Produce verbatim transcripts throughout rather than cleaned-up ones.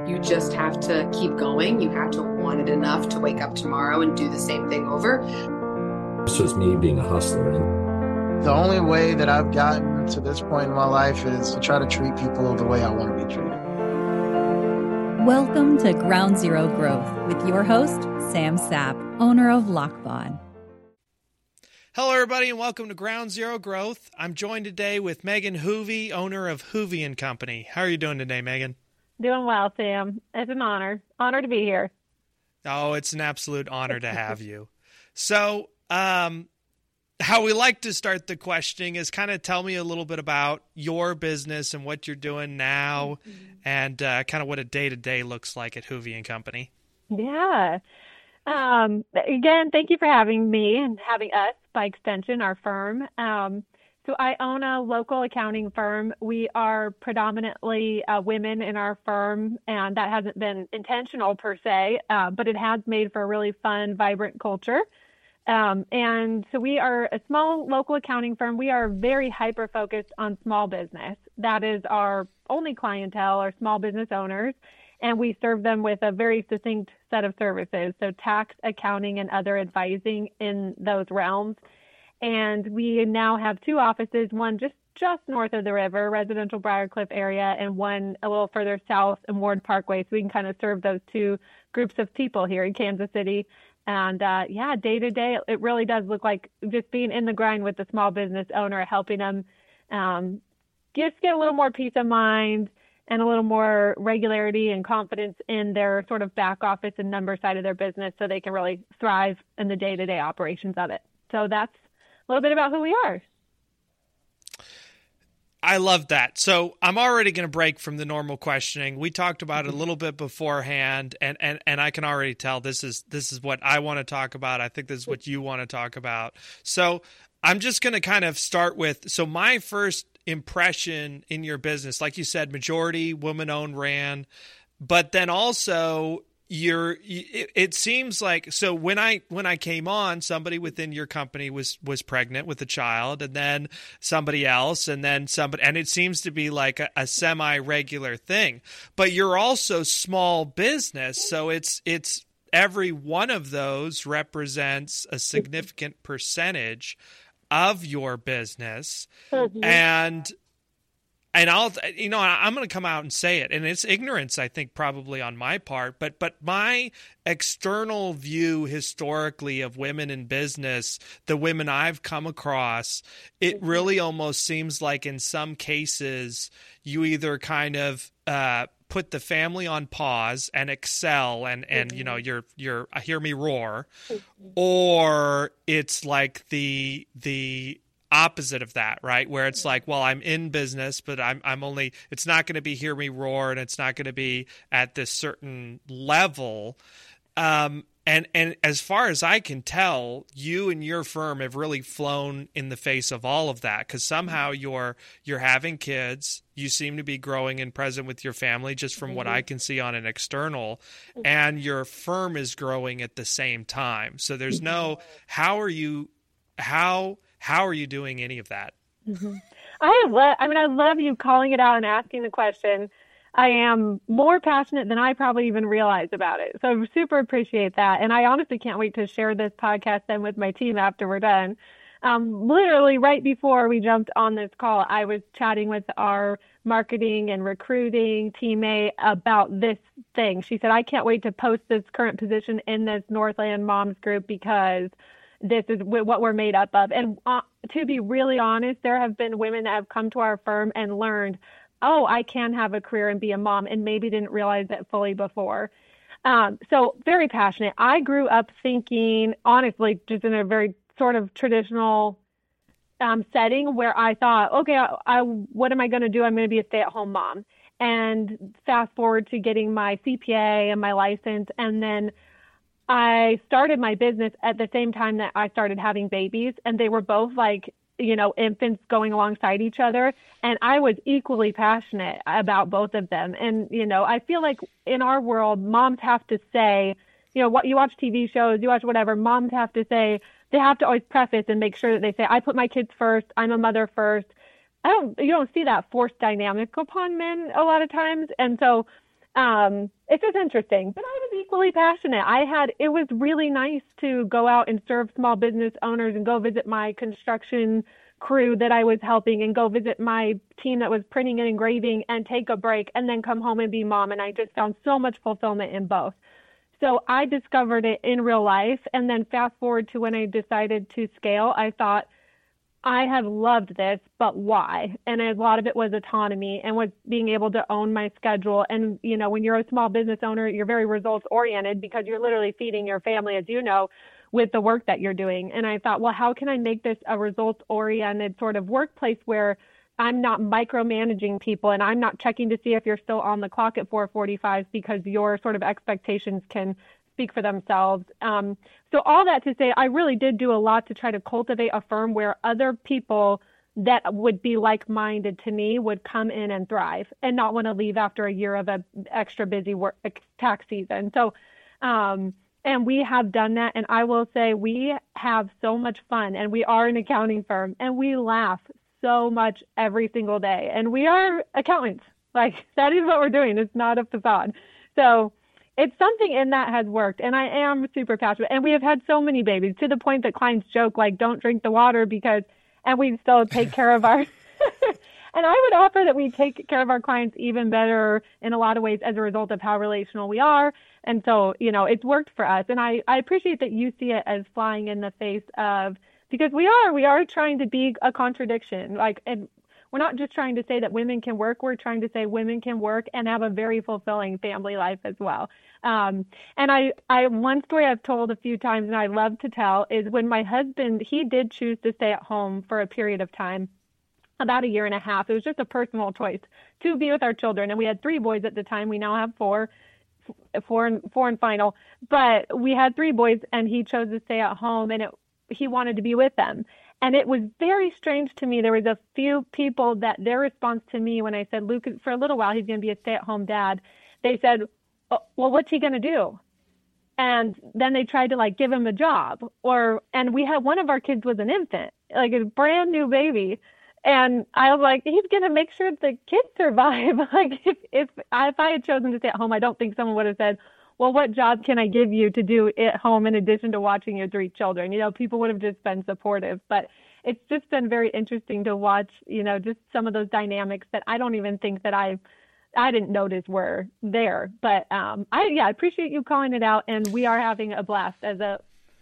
You just have to keep going. You have to want it enough to wake up tomorrow and do the same thing over. This was me being a hustler. The only way that I've gotten to this point in my life is to try to treat people the way I want to be treated. Welcome to Ground Zero Growth with your host, Sam Sapp, owner of Lockbon. Hello, everybody, and welcome to Ground Zero Growth. I'm joined today with Megan Hoovey, owner of Hoovey and Company. How are you doing today, Megan? Doing well, Sam. It's an honor. Honor to be here. Oh, it's an absolute honor to have you. So, um, how we like to start the questioning is kind of tell me a little bit about your business and what you're doing now, mm-hmm. and uh, kind of what a day-to-day looks like at Hoovey and Company. Yeah. Um, again, thank you for having me and having us, by extension, our firm. Um, so I own a local accounting firm. We are predominantly uh, women in our firm, and that hasn't been intentional per se, uh, but it has made for a really fun, vibrant culture. Um, and so we are a small local accounting firm. We are very hyper-focused on small business. That is our only clientele, our small business owners. And we serve them with a very succinct set of services, so tax, accounting, and other advising in those realms. And we now have two offices, one just, just north of the river, residential Briarcliff area, and one a little further south in Ward Parkway. So we can kind of serve those two groups of people here in Kansas City. And uh, yeah, day to day, it really does look like just being in the grind with the small business owner, helping them um, just get a little more peace of mind and a little more regularity and confidence in their sort of back office and number side of their business so they can really thrive in the day-to-day operations of it. So that's a little bit about who we are. I love that. So I'm already going to break from the normal questioning. We talked about it a little bit beforehand, and, and, and I can already tell this is this is what I want to talk about. I think this is what you want to talk about. So I'm just going to kind of start with, so my first impression in your business, like you said, majority woman-owned ran, but then also you're, it, it seems like, so when I, when I came on, somebody within your company was, was pregnant with a child, and then somebody else, and then somebody, and it seems to be like a, a semi-regular thing, but you're also small business. So it's, it's every one of those represents a significant percentage of your business. Mm-hmm. And And I'll, you know, I'm going to come out and say it, and it's ignorance, I think, probably on my part, but but my external view historically of women in business, the women I've come across, it really almost seems like in some cases you either kind of uh, put the family on pause and excel and, and you know, you're, you're, hear me roar, or it's like the, the, opposite of that, right? Where it's like, well, I'm in business, but I'm I'm only, it's not going to be hear me roar, and it's not going to be at this certain level. Um, and and as far as I can tell, you and your firm have really flown in the face of all of that, because somehow you're you're having kids, you seem to be growing and present with your family, just from what I can see on an external, and your firm is growing at the same time. So there's no, how are you, how How are you doing any of that? Mm-hmm. I love, I mean, I love you calling it out and asking the question. I am more passionate than I probably even realize about it. So I super appreciate that. And I honestly can't wait to share this podcast then with my team after we're done. Um, literally right before we jumped on this call, I was chatting with our marketing and recruiting teammate about this thing. She said, I can't wait to post this current position in this Northland Moms group because this is what we're made up of. And uh, to be really honest, there have been women that have come to our firm and learned, oh, I can have a career and be a mom, and maybe didn't realize that fully before. Um, so very passionate. I grew up thinking, honestly, just in a very sort of traditional um, setting where I thought, okay, I, I, what am I going to do? I'm going to be a stay-at-home mom. And fast forward to getting my C P A and my license, and then I started my business at the same time that I started having babies, and they were both like, you know, infants going alongside each other. And I was equally passionate about both of them. And, you know, I feel like in our world, moms have to say, you know, what you watch T V shows, you watch whatever, moms have to say, they have to always preface and make sure that they say, I put my kids first, I'm a mother first. I don't, you don't see that forced dynamic upon men a lot of times. And so um, it's just interesting. But I was equally passionate. I had, it was really nice to go out and serve small business owners and go visit my construction crew that I was helping and go visit my team that was printing and engraving and take a break and then come home and be mom. And I just found so much fulfillment in both. So I discovered it in real life. And then fast forward to when I decided to scale, I thought, I have loved this, but why? And a lot of it was autonomy and was being able to own my schedule. And, you know, when you're a small business owner, you're very results oriented because you're literally feeding your family, as you know, with the work that you're doing. And I thought, well, how can I make this a results oriented sort of workplace where I'm not micromanaging people and I'm not checking to see if you're still on the clock at four forty-five because your sort of expectations can speak for themselves. Um, so all that to say, I really did do a lot to try to cultivate a firm where other people that would be like-minded to me would come in and thrive and not want to leave after a year of a extra busy work tax season. So, um, and we have done that. And I will say we have so much fun, and we are an accounting firm, and we laugh so much every single day. And we are accountants. Like, that is what we're doing. It's not a facade. So it's something in that has worked. And I am super passionate. And we have had so many babies to the point that clients joke, like, don't drink the water because, and we still take care of our, and I would offer that we take care of our clients even better in a lot of ways as a result of how relational we are. And so, you know, it's worked for us. And I, I appreciate that you see it as flying in the face of, because we are, we are trying to be a contradiction. Like, and we're not just trying to say that women can work. We're trying to say women can work and have a very fulfilling family life as well. Um, and I, I, one story I've told a few times and I love to tell is when my husband, he did choose to stay at home for a period of time, about a year and a half. It was just a personal choice to be with our children. And we had three boys at the time. We now have four. Four and four and final, but we had three boys and he chose to stay at home and it, he wanted to be with them. And it was very strange to me. There was a few people that their response to me when I said, Luke, for a little while, he's going to be a stay-at-home dad. They said, oh, well, what's he going to do? And then they tried to like give him a job or, and we had, one of our kids was an infant, like a brand new baby. And I was like, he's going to make sure the kids survive. Like if, if, I, if I had chosen to stay at home, I don't think someone would have said, well, what job can I give you to do at home in addition to watching your three children? You know, people would have just been supportive. But it's just been very interesting to watch, you know, just some of those dynamics that I don't even think that I I didn't notice were there. But um, I, yeah, I appreciate you calling it out. And we are having a blast as a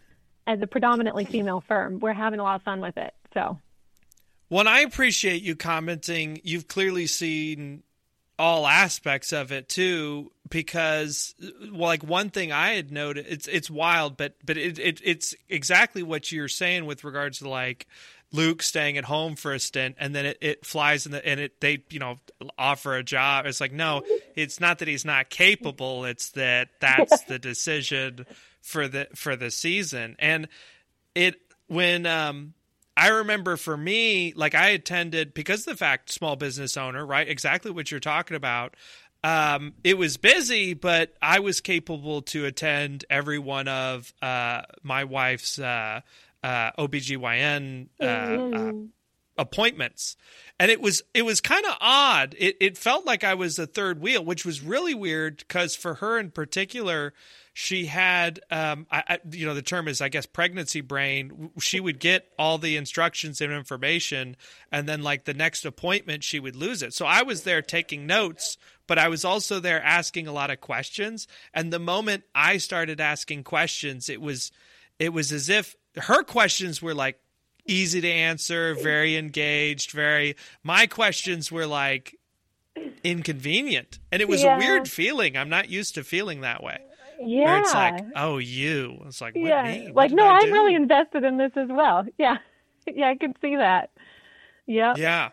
as a predominantly female firm. We're having a lot of fun with it. So. Well, I appreciate you commenting. You've clearly seen all aspects of it too, because well, like one thing I had noted, it's it's wild, but but it, it it's exactly what you're saying with regards to like Luke staying at home for a stint, and then it, it flies in the and it they you know offer a job. It's like no, it's not that he's not capable. It's that that's the decision for the for the season, and it when um. I remember for me, like I attended, because of the fact small business owner, right? Exactly what you're talking about. Um, it was busy, but I was capable to attend every one of uh, my wife's uh, uh, O B G Y N uh, uh, appointments. And it was it was kind of odd. It it felt like I was the third wheel, which was really weird because for her in particular, she had, um, I, I, you know, the term is, I guess, pregnancy brain. She would get all the instructions and information, and then like the next appointment, she would lose it. So I was there taking notes, but I was also there asking a lot of questions. And the moment I started asking questions, it was, it was as if her questions were like easy to answer, very engaged, very, my questions were like inconvenient. And it was yeah. a weird feeling. I'm not used to feeling that way. Yeah. Where it's like, oh, you. It's like, what yeah. me? What like, no, I I'm do? really invested in this as well. Yeah. Yeah, I can see that. Yeah. Yeah.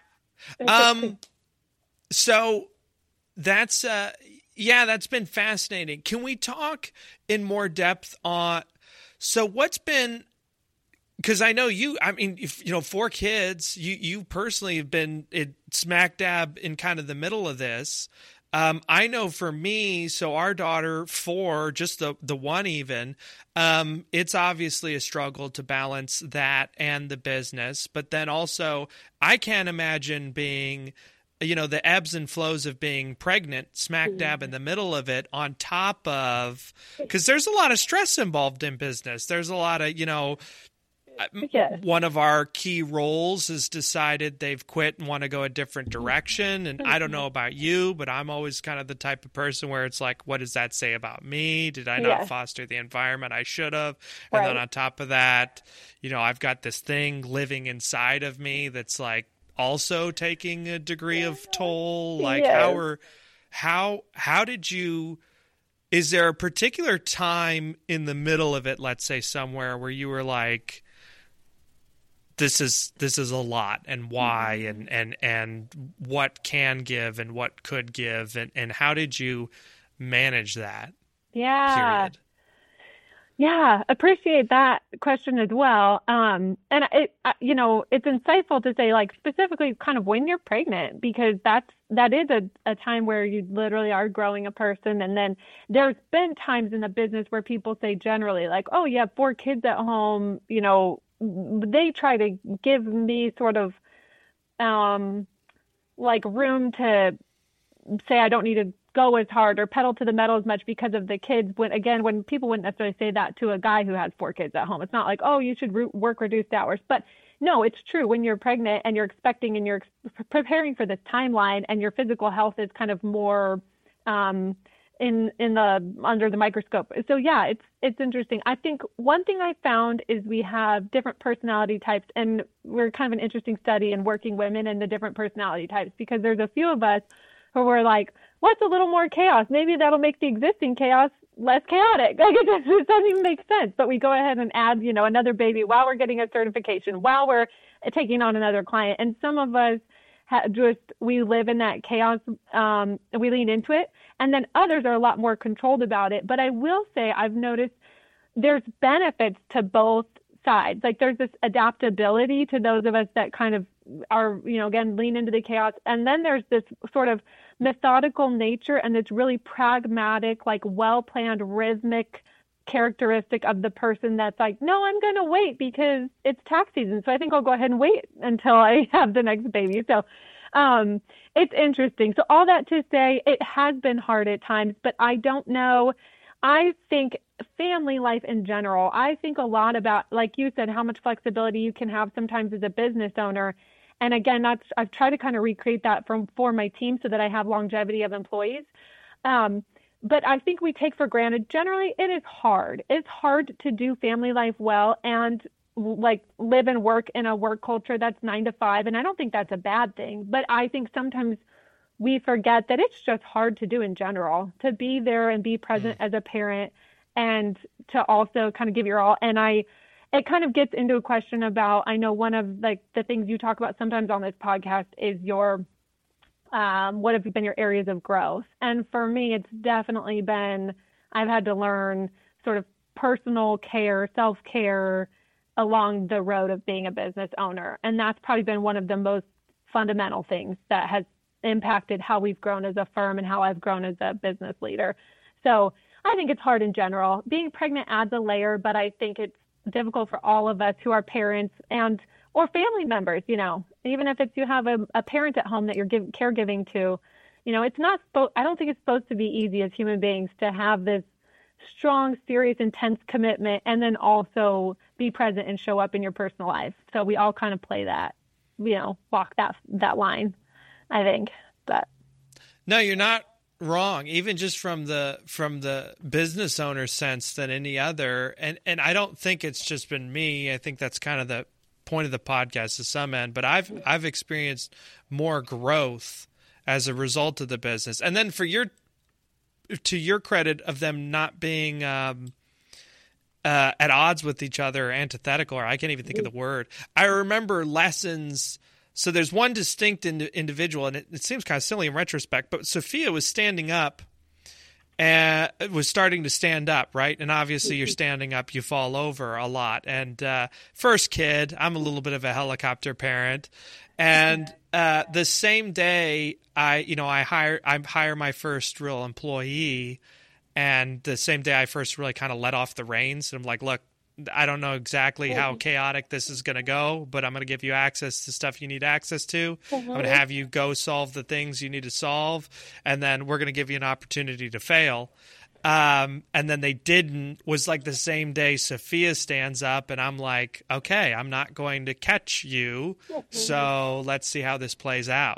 Um. So that's, uh, yeah, that's been fascinating. Can we talk in more depth on, so what's been, because I know you, I mean, if, you know, four kids, you, you personally have been in smack dab in kind of the middle of this. Um, I know for me, so our daughter, four, just the, the one even, um, it's obviously a struggle to balance that and the business. But then also, I can't imagine being you know, the ebbs and flows of being pregnant, smack dab in the middle of it, on top of, because there's a lot of stress involved in business. There's a lot of, you know, Yes. one of our key roles has decided they've quit and want to go a different direction. And I don't know about you, but I'm always kind of the type of person where it's like, what does that say about me? Did I not Yeah. foster the environment I should have? And Right. then on top of that, you know, I've got this thing living inside of me that's like also taking a degree of toll. Like Yes. how are, how, how did you, is there a particular time in the middle of it, let's say somewhere, where you were like, this is this is a lot, and why, and and and what can give and what could give, and and how did you manage that? Yeah. Period. Yeah, appreciate that question as well. Um, and it, uh, you know, it's insightful to say, like, specifically kind of when you're pregnant, because that's, that is a, a time where you literally are growing a person. And then there's been times in the business where people say generally, like, oh, you have four kids at home, you know, they try to give me sort of, um, like room to say I don't need to go as hard or pedal to the metal as much because of the kids. When, again, when people wouldn't necessarily say that to a guy who has four kids at home, it's not like, oh, you should re- work reduced hours. But no, it's true. When you're pregnant and you're expecting and you're ex- preparing for this timeline, and your physical health is kind of more, um, in, in the, under the microscope. So yeah, it's, it's interesting. I think one thing I found is we have different personality types, and we're kind of an interesting study in working women and the different personality types, because there's a few of us who were like, what's a little more chaos? Maybe that'll make the existing chaos less chaotic. Like, it, just, it doesn't even make sense. But we go ahead and add, you know, another baby while we're getting a certification, while we're taking on another client. And some of us ha- just, we live in that chaos. Um, we lean into it. And then others are a lot more controlled about it. But I will say, I've noticed there's benefits to both sides. Like, there's this adaptability to those of us that kind of are, you know, again, lean into the chaos. And then there's this sort of methodical nature and this really pragmatic, like well-planned, rhythmic characteristic of the person that's like, no, I'm going to wait because it's tax season. So I think I'll go ahead and wait until I have the next baby. So um, it's interesting. So all that to say, it has been hard at times, but I don't know. I think family life in general, I think a lot about, like you said, how much flexibility you can have sometimes as a business owner. And again, that's, I've tried to kind of recreate that from for my team so that I have longevity of employees. Um, but I think we take for granted, generally, it is hard. It's hard to do family life well and like live and work in a work culture that's nine to five. And I don't think that's a bad thing, but I think sometimes we forget that it's just hard to do in general, to be there and be present as a parent and to also kind of give your all. And I, it kind of gets into a question about, I know one of like the things you talk about sometimes on this podcast is your, um, what have been your areas of growth? And for me, it's definitely been, I've had to learn sort of personal care, self-care along the road of being a business owner. And that's probably been one of the most fundamental things that has impacted how we've grown as a firm and how I've grown as a business leader. So I think it's hard in general. Being pregnant adds a layer, but I think it's difficult for all of us who are parents and or family members, you know, even if it's you have a, a parent at home that you're give, caregiving to, you know, it's not, spo- I don't think it's supposed to be easy as human beings to have this strong, serious, intense commitment and then also be present and show up in your personal life. So we all kind of play that, you know, walk that that line, I think. But no, you're not wrong, even just from the from the business owner sense than any other. And and I don't think it's just been me. I think that's kind of the point of the podcast to some end. But I've I've experienced more growth as a result of the business. And then for your to your credit of them not being um, uh, at odds with each other or antithetical, or I can't even think of the word. I remember lessons. So there's one distinct ind- individual, and it, it seems kind of silly in retrospect, but Sophia was standing up and was starting to stand up, right? And obviously you're standing up, you fall over a lot. And uh, first kid, I'm a little bit of a helicopter parent. And uh, the same day I, you know, I hire, I hire my first real employee, and the same day I first really kind of let off the reins. And I'm like, look, I don't know exactly how chaotic this is going to go, but I'm going to give you access to stuff you need access to. Mm-hmm. I'm going to have you go solve the things you need to solve, and then we're going to give you an opportunity to fail. Um, and then they didn't, was like the same day Sophia stands up, and I'm like, okay, I'm not going to catch you, so let's see how this plays out.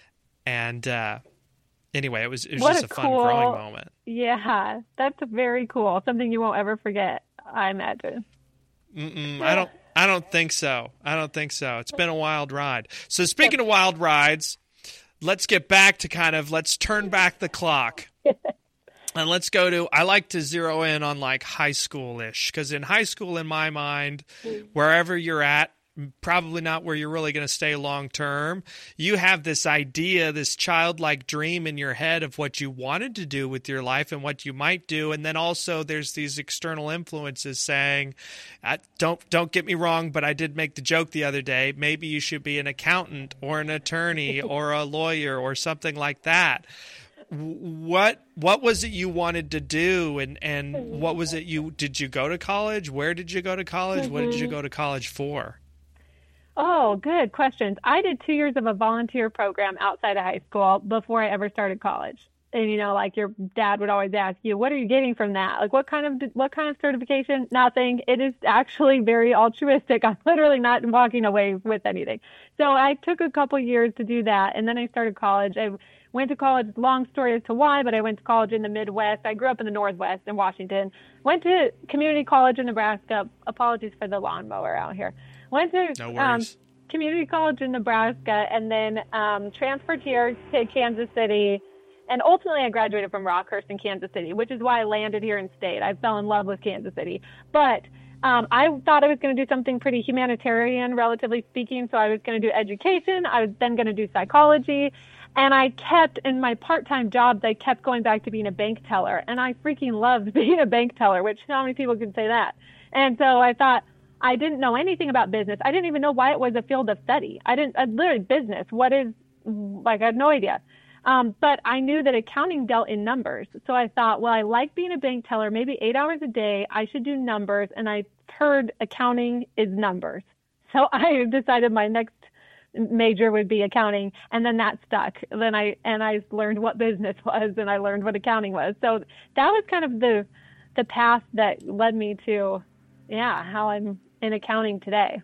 And uh, anyway, it was, it was just a, a fun cool, growing moment. Yeah, that's very cool. Something you won't ever forget, I imagine. Mm-mm, I don't. I don't think so. I don't think so. It's been a wild ride. So speaking of wild rides, let's get back to kind of let's turn back the clock, and let's go to. I like to zero in on like high school-ish, because in high school, in my mind, wherever you're at, probably not where you're really going to stay long term. You have this idea, this childlike dream in your head of what you wanted to do with your life and what you might do, and then also there's these external influences saying, uh, "Don't don't get me wrong, but I did make the joke the other day. Maybe you should be an accountant or an attorney or a lawyer or something like that." What what was it you wanted to do, and and what was it you did you go to college? Where did you go to college? What did you go to college for? Oh, good questions. I did two years of a volunteer program outside of high school before I ever started college. And, you know, like your dad would always ask you, what are you getting from that? Like, what kind of, what kind of certification? Nothing. It is actually very altruistic. I'm literally not walking away with anything. So I took a couple years to do that. And then I started college. I went to college, long story as to why, but I went to college in the Midwest. I grew up in the Northwest in Washington. Went to community college in Nebraska. Apologies for the lawnmower out here. Went to no um, community college in Nebraska, and then um, transferred here to Kansas City. And ultimately, I graduated from Rockhurst in Kansas City, which is why I landed here and stayed. I fell in love with Kansas City. But um, I thought I was going to do something pretty humanitarian, relatively speaking. So I was going to do education. I was then going to do psychology. And I kept, in my part-time jobs, I kept going back to being a bank teller. And I freaking loved being a bank teller, which how many people can say that? And so I thought, I didn't know anything about business. I didn't even know why it was a field of study. I didn't, I, literally business. What is, like, I had no idea. Um, but I knew that accounting dealt in numbers. So I thought, well, I like being a bank teller, maybe eight hours a day. I should do numbers. And I heard accounting is numbers. So I decided my next major would be accounting. And then that stuck. Then I, and I learned what business was, and I learned what accounting was. So that was kind of the, the path that led me to, yeah, how I'm in accounting today.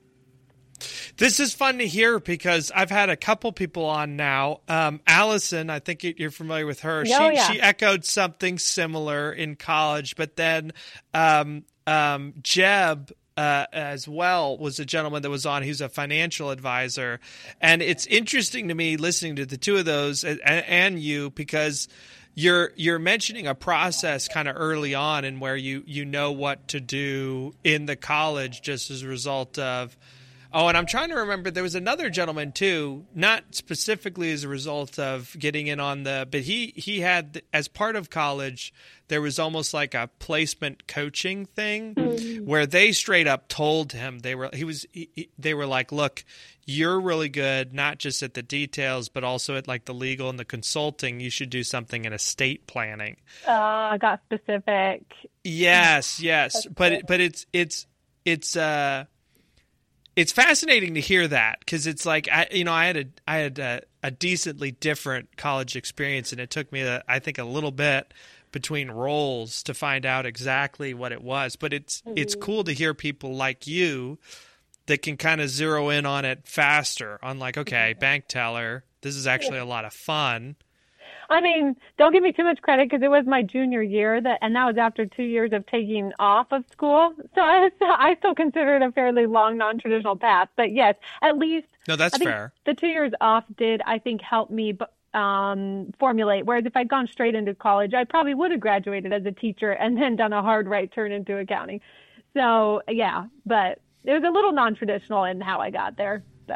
This is fun to hear because I've had a couple people on now. Um, Allison, I think you're familiar with her. Oh, she yeah. she echoed something similar in college, but then um, um, Jeb uh, as well was a gentleman that was on. He's a financial advisor, and it's interesting to me listening to the two of those and, and you because You're you're mentioning a process kind of early on and where you, you know what to do in the college just as a result of – oh, and I'm trying to remember there was another gentleman too, not specifically as a result of getting in on the – but he, he had – as part of college, there was almost like a placement coaching thing mm-hmm. where they straight up told him they were – he was he, they were like, look – you're really good, not just at the details, but also at like the legal and the consulting. You should do something in estate planning. Oh, I got specific. Yes, yes. That's but, it, but it's, it's, it's, uh, it's fascinating to hear that because it's like, I, you know, I had a, I had a, a decently different college experience, and it took me, a, I think, a little bit between roles to find out exactly what it was. But it's, mm-hmm. it's cool to hear people like you that can kind of zero in on it faster on like, okay, bank teller, this is actually a lot of fun. I mean, don't give me too much credit because it was my junior year, that, and that was after two years of taking off of school. So I, was, I still consider it a fairly long, non-traditional path. But yes, at least no, that's I think fair. The two years off did, I think, help me um, formulate. Whereas if I'd gone straight into college, I probably would have graduated as a teacher and then done a hard right turn into accounting. So yeah, but it was a little non-traditional in how I got there. So.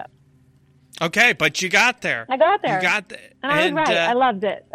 Okay, but you got there. I got there. You got there. And I was and, right. Uh, I loved it.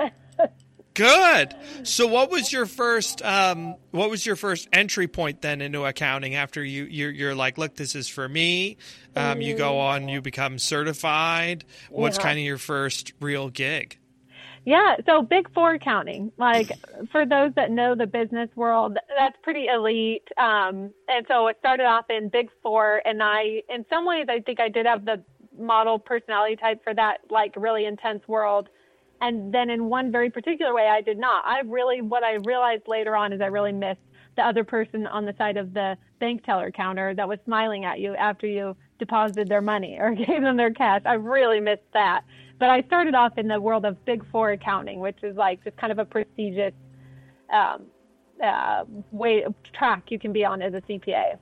Good. So what was your first um, what was your first entry point then into accounting after you, you're, you're like, look, this is for me. Um, you go on, you become certified. What's yeah. kind of your first real gig? Yeah, so Big Four accounting, like for those that know the business world, that's pretty elite. Um, and so it started off in Big Four, and I, in some ways, I think I did have the model personality type for that, like really intense world. And then in one very particular way, I did not. I really, what I realized later on is I really missed the other person on the side of the bank teller counter that was smiling at you after you deposited their money or gave them their cash. I really missed that. But I started off in the world of Big Four accounting, which is like just kind of a prestigious um, uh, way track you can be on as a C P A.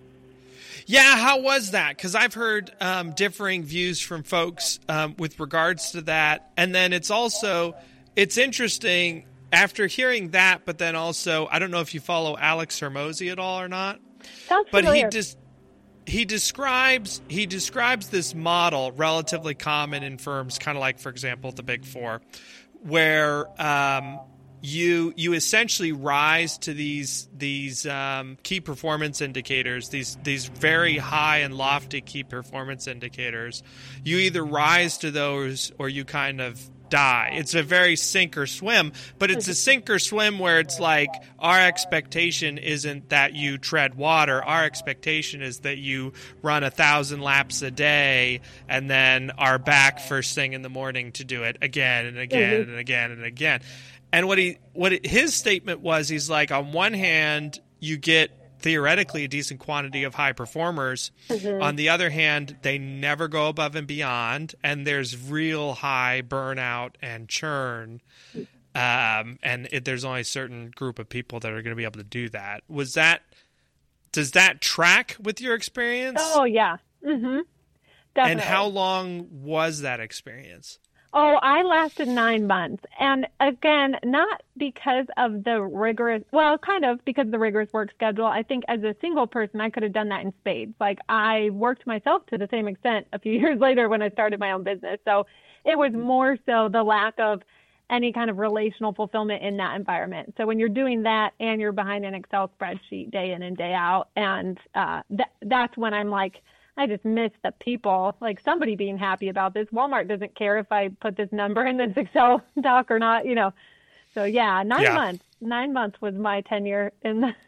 Yeah, how was that? Because I've heard um, differing views from folks um, with regards to that. And then it's also, it's interesting after hearing that, but then also, I don't know if you follow Alex Hormozi at all or not. Sounds but familiar. he just he describes he describes this model relatively common in firms, kind of like, for example, the Big Four, where um, you you essentially rise to these these um, key performance indicators, these these very high and lofty key performance indicators. You either rise to those or you kind of die. It's a very sink or swim, but it's a sink or swim where it's like our expectation isn't that you tread water. Our expectation is that you run a thousand laps a day and then are back first thing in the morning to do it again and again mm-hmm. and again and again. And what he what it, his statement was, he's like, on one hand, you get theoretically a decent quantity of high performers. Mm-hmm. On the other hand, they never go above and beyond, and there's real high burnout and churn. Um, and it, there's only a certain group of people that are going to be able to do that. Was that, does that track with your experience? Oh, yeah. Mm-hmm. Definitely. And how long was that experience? Oh, I lasted nine months. And again, not because of the rigorous, well, kind of because of the rigorous work schedule. I think as a single person, I could have done that in spades. Like I worked myself to the same extent a few years later when I started my own business. So it was more so the lack of any kind of relational fulfillment in that environment. So when you're doing that and you're behind an Excel spreadsheet day in and day out, and uh, th- that's when I'm like, I just miss the people, like somebody being happy about this. Walmart doesn't care if I put this number in this Excel doc or not, you know. So yeah, nine yeah. months. Nine months was my tenure in the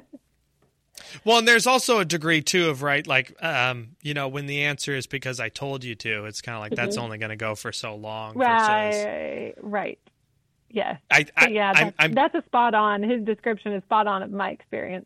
Well, and there's also a degree too of, right, like, um, you know, when the answer is because I told you to, it's kind of like, mm-hmm. that's only going to go for so long. Right, versus... right. Yes. I, I, yeah, that's, I'm, I'm... that's a spot on. His description is spot on of my experience.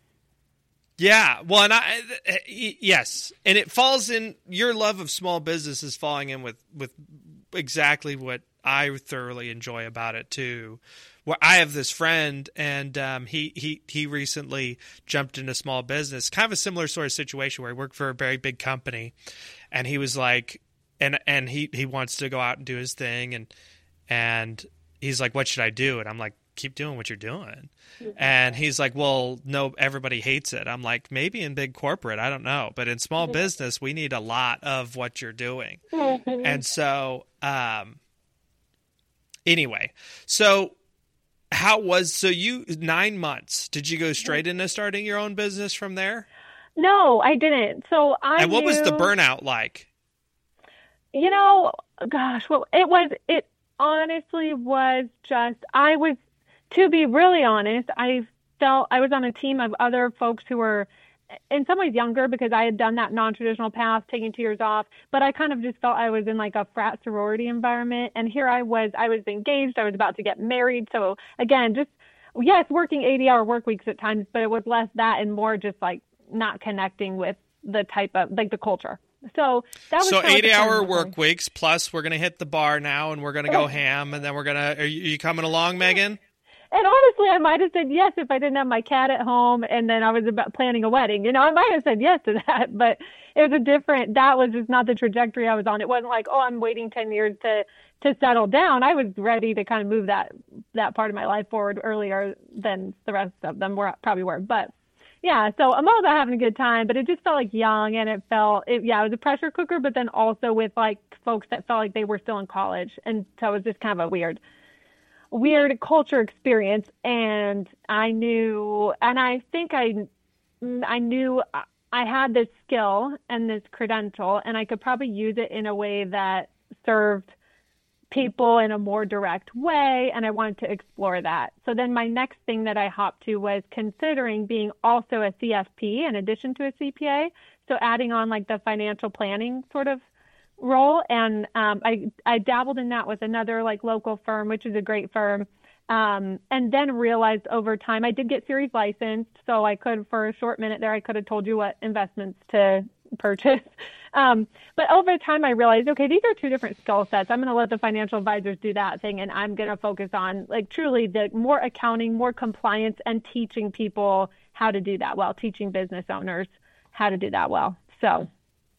Yeah, well, and I, yes, and it falls in, your love of small business is falling in with, with exactly what I thoroughly enjoy about it too. Where I have this friend, and um, he he he recently jumped into small business, kind of a similar sort of situation where he worked for a very big company, and he was like, and and he he wants to go out and do his thing, and and he's like, what should I do? And I'm like, keep doing what you're doing. And he's like, well, no, everybody hates it. I'm like, maybe in big corporate, I don't know. But in small business, we need a lot of what you're doing. And so, um, anyway, so how was, so you, nine months, did you go straight into starting your own business from there? No, I didn't. So I And what knew, was the burnout like? You know, gosh, well, it was, it honestly was just, I was, to be really honest, I felt I was on a team of other folks who were in some ways younger because I had done that non-traditional path, taking two years off, but I kind of just felt I was in like a frat sorority environment. And here I was, I was engaged, I was about to get married. So again, just, yes, working eighty hour work weeks at times, but it was less that and more just like not connecting with the type of, like the culture. So that was so eighty hour work thing. weeks plus we're going to hit the bar now and we're going to go ham and then we're going to, are you, are you coming along, Megan? And honestly, I might have said yes if I didn't have my cat at home and then I was about planning a wedding. You know, I might have said yes to that, but it was a different, that was just not the trajectory I was on. It wasn't like, oh, I'm waiting ten years to, to settle down. I was ready to kind of move that, that part of my life forward earlier than the rest of them were probably were. But yeah, so I'm all about having a good time, but it just felt like young and it felt, it, yeah, it was a pressure cooker, but then also with like folks that felt like they were still in college. And so it was just kind of a weird weird culture experience. And I knew, and I think I, I knew I had this skill and this credential and I could probably use it in a way that served people in a more direct way, and I wanted to explore that. So then my next thing that I hopped to was considering being also a C F P in addition to a C P A, so adding on like the financial planning sort of role. And um, I, I dabbled in that with another like local firm, which is a great firm, um, and then realized over time I did get series licensed, so I could, for a short minute there, I could have told you what investments to purchase. Um, but over time, I realized, okay, these are two different skill sets. I'm going to let the financial advisors do that thing, and I'm going to focus on like truly the more accounting, more compliance, and teaching people how to do that well, teaching business owners how to do that well. So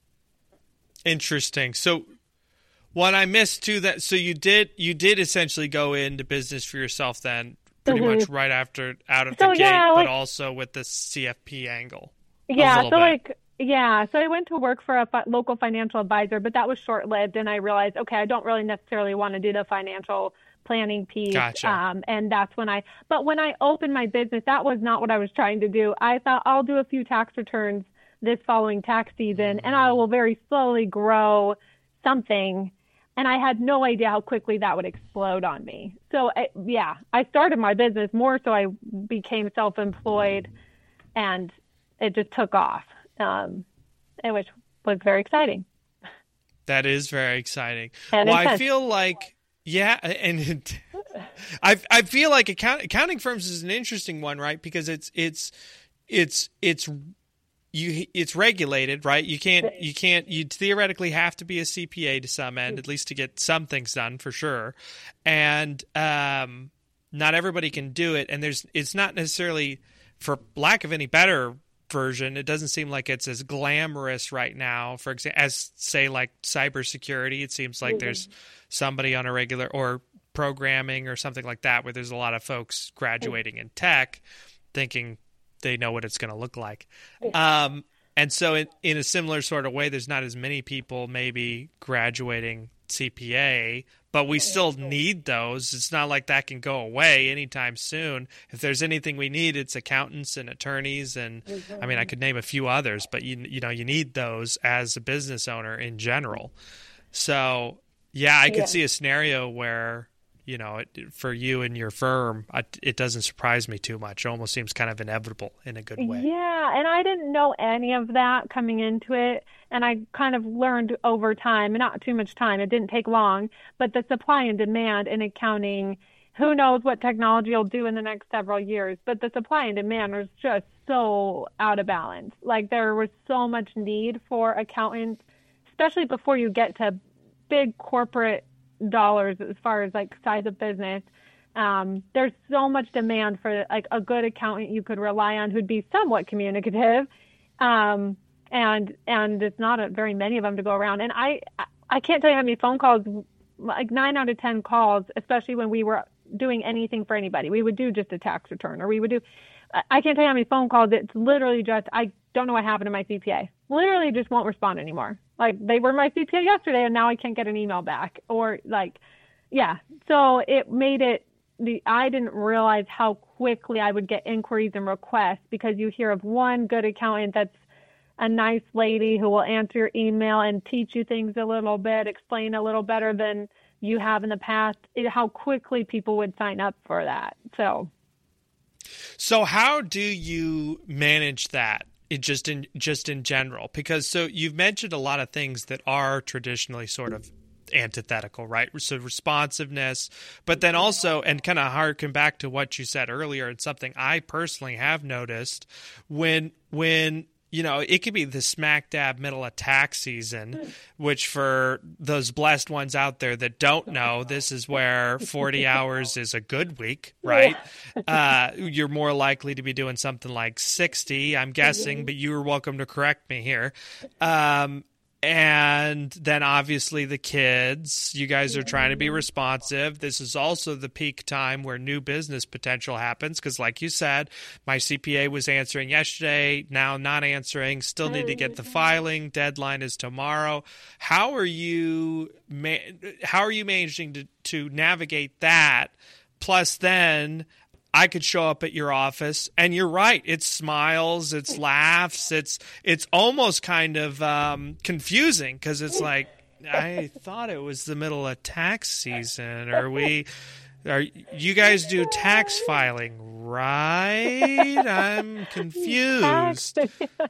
interesting. So what I missed too, that so you did you did essentially go into business for yourself then, pretty mm-hmm. much right after out of so, the gate, yeah, like, but also with the C F P angle. Yeah. So bit. like. Yeah, so I went to work for a fi- local financial advisor, but that was short-lived, and I realized, okay, I don't really necessarily want to do the financial planning piece. Gotcha. Um, and that's when I, but when I opened my business, that was not what I was trying to do. I thought I'll do a few tax returns this following tax season, and I will very slowly grow something. And I had no idea how quickly that would explode on me. So I, yeah, I started my business more so I became self-employed, and it just took off. Um, which was very exciting. That is very exciting. And well, intense. I feel like, yeah, and it, I I feel like account, accounting firms is an interesting one, right? Because it's it's it's it's you it's regulated, right? You can't you can't you theoretically have to be a C P A to some end, at least to get some things done for sure, and um, not everybody can do it. And there's it's not necessarily, for lack of any better version, it doesn't seem like it's as glamorous right now, for example, as say like cybersecurity. It seems like mm-hmm. there's somebody on a regular, or programming or something like that, where there's a lot of folks graduating in tech thinking they know what it's going to look like. Um, and so in, in a similar sort of way, there's not as many people maybe graduating C P A, but we still need those. It's not like that can go away anytime soon. If there's anything we need, it's accountants and attorneys, and I mean, I could name a few others, but you you know, you need those as a business owner in general. So yeah, I could yeah. see a scenario where, you know, it, for you and your firm, it doesn't surprise me too much. It almost seems kind of inevitable in a good way. Yeah, and I didn't know any of that coming into it, and I kind of learned over time, not too much time, it didn't take long, but the supply and demand in accounting, who knows what technology will do in the next several years, but the supply and demand was just so out of balance. Like, there was so much need for accountants, especially before you get to big corporate dollars as far as like size of business. Um, there's so much demand for like a good accountant you could rely on who'd be somewhat communicative. Um, and, and it's not a, very many of them to go around. And I, I can't tell you how many phone calls, like nine out of ten calls, especially when we were doing anything for anybody. We would do just a tax return, or we would do, I can't tell you how many phone calls. It's literally just, I don't know what happened to my C P A. Literally just won't respond anymore. Like, they were my C P A yesterday and now I can't get an email back, or like, yeah. So it made it, the, I didn't realize how quickly I would get inquiries and requests, because you hear of one good accountant that's a nice lady who will answer your email and teach you things a little bit, explain a little better than you have in the past, it, how quickly people would sign up for that. So, so how do you manage that? It just in just in general, because so you've mentioned a lot of things that are traditionally sort of antithetical, right? So responsiveness, but then also, and kind of harken back to what you said earlier, and something I personally have noticed, when when you know, it could be the smack dab middle of tax season, which for those blessed ones out there that don't know, this is where forty hours is a good week, right? Uh, you're more likely to be doing something like sixty, I'm guessing, but you are welcome to correct me here. Um, and then obviously the kids, you guys are trying to be responsive. This is also the peak time where new business potential happens, because like you said, my C P A was answering yesterday, now not answering, still need to get the filing, deadline is tomorrow. How are you ma- how are you managing to, to navigate that? Plus then I could show up at your office, and you're right. It's smiles, it's laughs, it's it's almost kind of um, confusing, because it's like, I thought it was the middle of tax season. Are we? Are you guys do tax filing, right? I'm confused.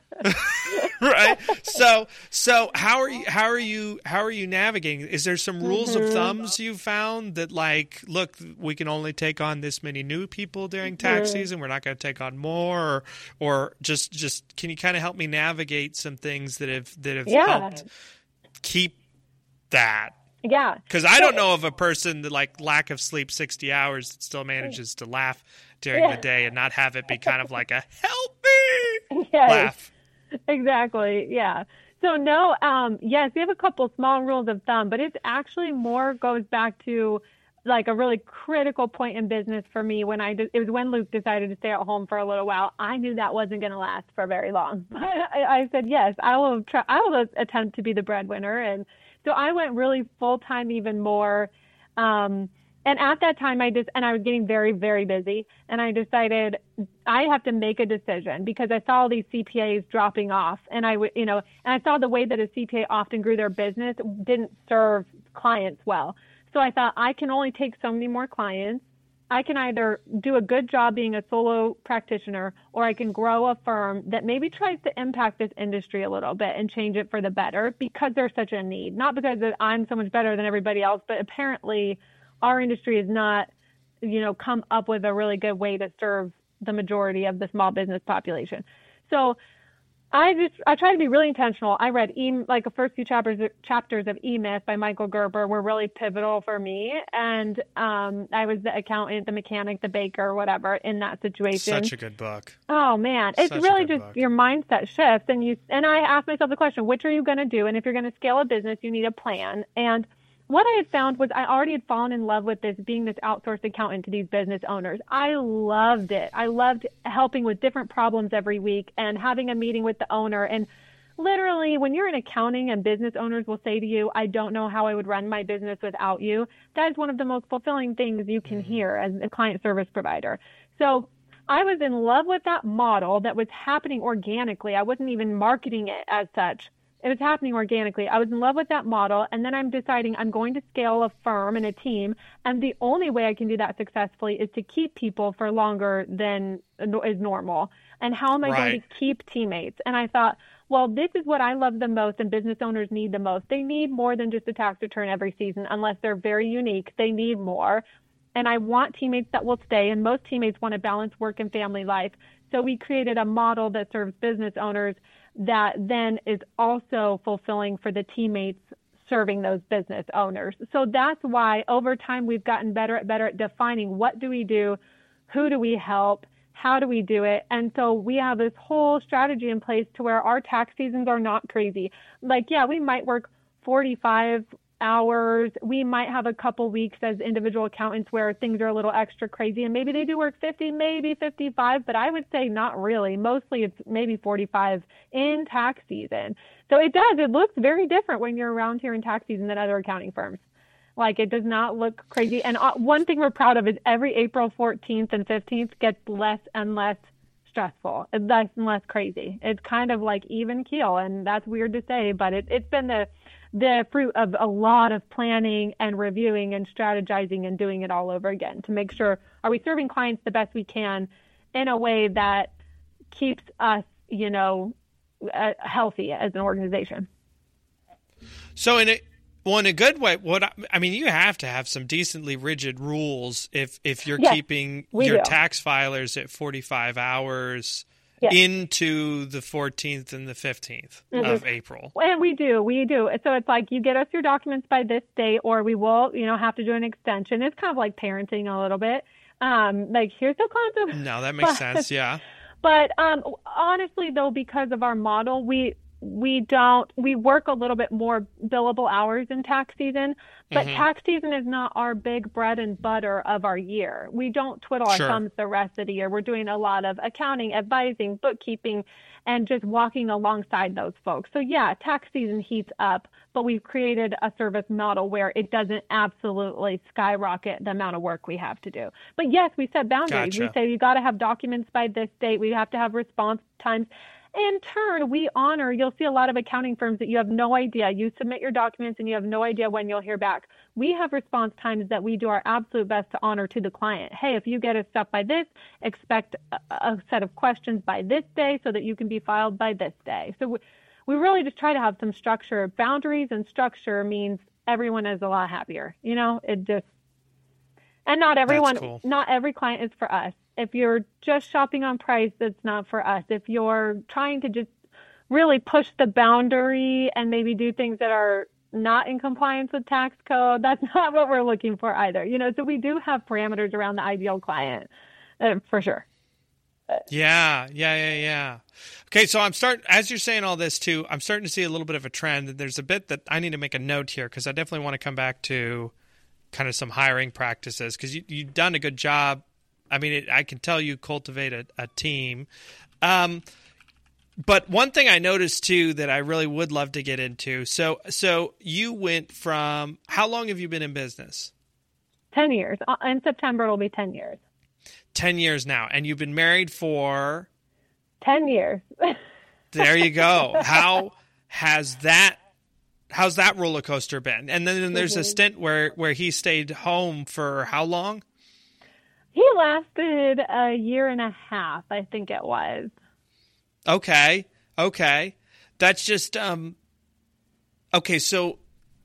Right. So, so how are you? How are you? How are you navigating? Is there some rules mm-hmm. of thumbs you found that, like, look, we can only take on this many new people during tax mm-hmm. season. We're not going to take on more, or, or just, just can you kind of help me navigate some things that have that have yeah. helped keep that? Yeah. Because I don't know of a person that, like, lack of sleep sixty hours that still manages to laugh during yeah. the day and not have it be kind of like a help me yes. laugh. Exactly. Yeah. So no, um, yes, we have a couple small rules of thumb, but it's actually more goes back to like a really critical point in business for me when I did, it was when Luke decided to stay at home for a little while. I knew that wasn't going to last for very long. I, I said, yes, I will try, I will attempt to be the breadwinner. And so I went really full time, even more. Um, and at that time I just, and I was getting very, very busy, and I decided I have to make a decision because I saw all these C P As dropping off, and I would, you know, and I saw the way that a C P A often grew their business didn't serve clients well. So I thought I can only take so many more clients. I can either do a good job being a solo practitioner, or I can grow a firm that maybe tries to impact this industry a little bit and change it for the better because there's such a need. Not because I'm so much better than everybody else, but apparently our industry has not, you know, come up with a really good way to serve the majority of the small business population. So I just, I try to be really intentional. I read e- like the first few chapters, chapters of E-Myth by Michael Gerber were really pivotal for me. And um, I was the accountant, the mechanic, the baker, whatever, in that situation. Such a good book. Oh man. It's Such really just book. Your mindset shifts. And you, and I asked myself the question, which are you going to do? And if you're going to scale a business, you need a plan. And what I had found was I already had fallen in love with this, being this outsourced accountant to these business owners. I loved it. I loved helping with different problems every week and having a meeting with the owner. And literally, when you're in accounting and business owners will say to you, I don't know how I would run my business without you, that is one of the most fulfilling things you can hear as a client service provider. So I was in love with that model that was happening organically. I wasn't even marketing it as such. It was happening organically. I was in love with that model. And then I'm deciding I'm going to scale a firm and a team. And the only way I can do that successfully is to keep people for longer than is normal. And how am I right. going to keep teammates? And I thought, well, this is what I love the most and business owners need the most. They need more than just a tax return every season, unless they're very unique. They need more. And I want teammates that will stay. And most teammates want to balance work and family life. So we created a model that serves business owners that then is also fulfilling for the teammates serving those business owners. So that's why over time we've gotten better at better at defining what do we do, who do we help, how do we do it. And so we have this whole strategy in place to where our tax seasons are not crazy. Like, yeah, we might work forty-five hours. We might have a couple weeks as individual accountants where things are a little extra crazy, and maybe they do work fifty, maybe fifty-five, but I would say not really. Mostly it's maybe forty-five in tax season. So it does, it looks very different when you're around here in tax season than other accounting firms. Like, it does not look crazy. And one thing we're proud of is every April fourteenth and fifteenth gets less and less stressful, less and less crazy. It's kind of like even keel, and that's weird to say, but it, it's been the the fruit of a lot of planning and reviewing and strategizing and doing it all over again to make sure, are we serving clients the best we can in a way that keeps us, you know, uh, healthy as an organization. So in a, well, in a good way, what I, I mean, you have to have some decently rigid rules if, if you're yes, keeping your do. tax filers at forty-five hours yes. into the fourteenth and the fifteenth mm-hmm. of April. And we do, we do. So it's like, you get us your documents by this date, or we will, you know, have to do an extension. It's kind of like parenting a little bit. Um, like, here's the concept. No, that makes but, sense. Yeah. But um, honestly, though, because of our model, we we don't we work a little bit more billable hours in tax season, but mm-hmm. tax season is not our big bread and butter of our year. We don't twiddle our sure. thumbs the rest of the year. We're doing a lot of accounting, advising, bookkeeping, and just walking alongside those folks. So yeah, tax season heats up, but we've created a service model where it doesn't absolutely skyrocket the amount of work we have to do. But yes, we set boundaries. Gotcha. We say you got to have documents by this date. We have to have response times. In turn, we honor, you'll see a lot of accounting firms that you have no idea. You submit your documents and you have no idea when you'll hear back. We have response times that we do our absolute best to honor to the client. Hey, if you get us stuff by this, expect a, a set of questions by this day so that you can be filed by this day. So we, we really just try to have some structure. Boundaries and structure means everyone is a lot happier. You know, it just, and not everyone, cool. not every client is for us. If you're just shopping on price, that's not for us. If you're trying to just really push the boundary and maybe do things that are not in compliance with tax code, that's not what we're looking for either. You know, so we do have parameters around the ideal client, uh, for sure. Yeah, yeah, yeah, yeah. Okay, so I'm starting, as you're saying all this too, I'm starting to see a little bit of a trend. There's a bit that I need to make a note here because I definitely want to come back to kind of some hiring practices because you, you've done a good job. I mean, it, I can tell you cultivate a, a team. Um, but one thing I noticed too that I really would love to get into. So, so you went from, how long have you been in business? ten years. In September, it'll be ten years. ten years now. And you've been married for? ten years. There you go. How has that, how's that roller coaster been? And then there's mm-hmm. a stint where, where he stayed home for how long? He lasted a year and a half, I think it was. Okay. Okay. That's just, um, okay. So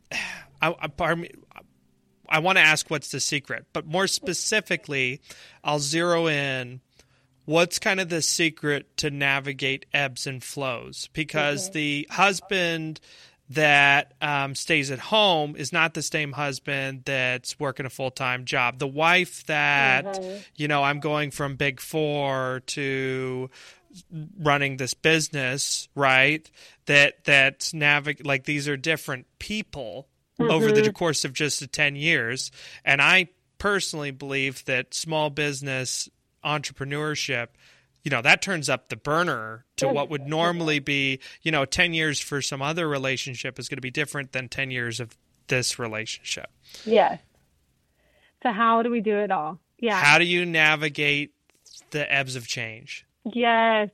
I, I, pardon me, I want to ask what's the secret, but more specifically, I'll zero in what's kind of the secret to navigate ebbs and flows because okay. the husband that um, stays at home is not the same husband that's working a full-time job. The wife that, mm-hmm. you know, I'm going from Big Four to running this business, right? That that's navig- like these are different people mm-hmm. over the course of just ten years. And I personally believe that small business entrepreneurship, you know, that turns up the burner to what would normally be, you know, ten years for some other relationship is going to be different than ten years of this relationship. Yes. So how do we do it all? Yeah. How do you navigate the ebbs of change? Yes.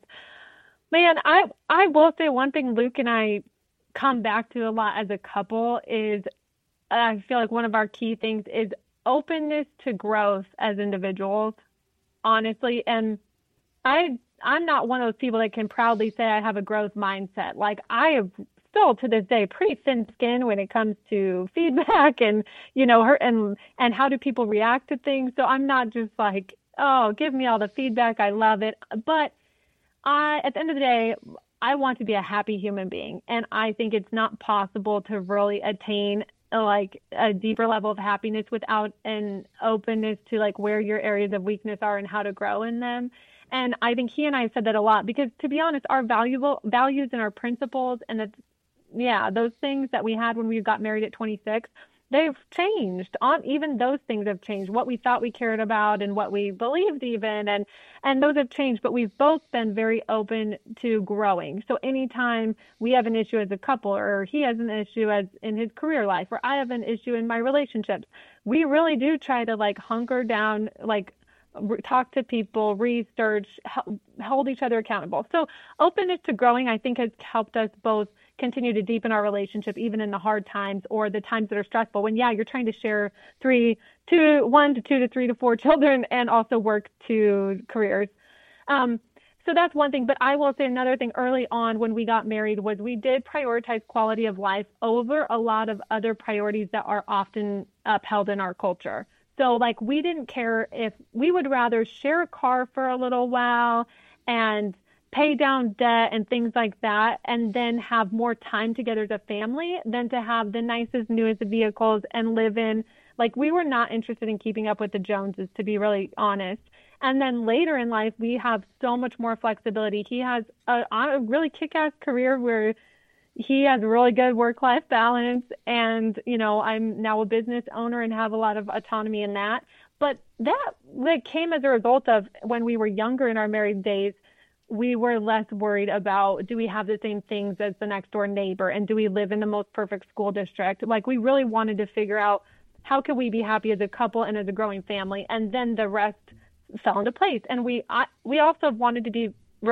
Man, I, I will say one thing Luke and I come back to a lot as a couple is I feel like one of our key things is openness to growth as individuals, honestly. And I, I'm not one of those people that can proudly say I have a growth mindset. Like I have still to this day pretty thin skin when it comes to feedback and, you know, her and, and how do people react to things. So I'm not just like, oh, give me all the feedback. I love it. But I, at the end of the day, I want to be a happy human being. And I think it's not possible to really attain like a deeper level of happiness without an openness to like where your areas of weakness are and how to grow in them. And I think he and I said that a lot because, to be honest, our valuable values and our principles and the, yeah, those things that we had when we got married at twenty-six, they've changed. On even those things have changed. What we thought we cared about and what we believed even, and and those have changed. But we've both been very open to growing. So anytime we have an issue as a couple, or he has an issue as in his career life, or I have an issue in my relationships, we really do try to like hunker down, like. Talk to people, research, hold each other accountable. So openness to growing, I think, has helped us both continue to deepen our relationship, even in the hard times or the times that are stressful. When, yeah, you're trying to share three, two, one to two to three to four children and also work two careers. Um, so that's one thing. But I will say another thing early on when we got married was we did prioritize quality of life over a lot of other priorities that are often upheld in our culture. So like we didn't care if we would rather share a car for a little while and pay down debt and things like that, and then have more time together as a family than to have the nicest, newest vehicles and live in, like we were not interested in keeping up with the Joneses, to be really honest. And then later in life, we have so much more flexibility. He has a, a really kick-ass career where he has a really good work-life balance, and, you know, I'm now a business owner and have a lot of autonomy in that. But that, that came as a result of when we were younger in our married days, we were less worried about, do we have the same things as the next door neighbor, and do we live in the most perfect school district? Like, we really wanted to figure out how could we be happy as a couple and as a growing family, and then the rest fell into place. And we I, we also wanted to be real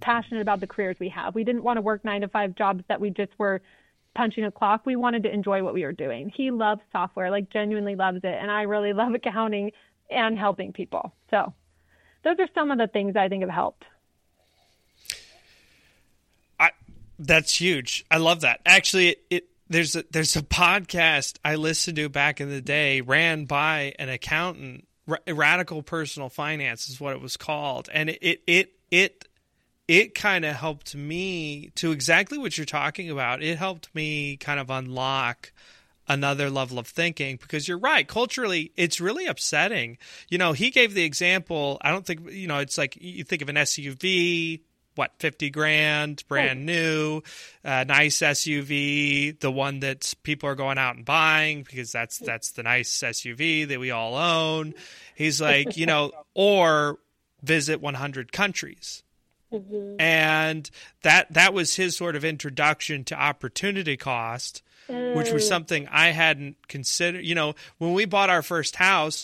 passionate about the careers we have. We didn't want to work nine to five jobs that we just were punching a clock. We wanted to enjoy what we were doing. He loves software, like genuinely loves it. And I really love accounting and helping people. So those are some of the things I think have helped. I, that's huge. I love that. Actually, it, it there's a, there's a podcast I listened to back in the day, ran by an accountant. Radical Personal Finance is what it was called. And it, it, it, it it kind of helped me to exactly what you're talking about. It helped me kind of unlock another level of thinking, because you're right. Culturally, it's really upsetting. You know, he gave the example. I don't think, you know, it's like you think of an S U V, what, fifty grand, brand new, uh, nice S U V, the one that people are going out and buying because that's, that's the nice S U V that we all own. He's like, you know, or visit one hundred countries. Mm-hmm. And that that was his sort of introduction to opportunity cost, mm. which was something I hadn't considered. You know, when we bought our first house,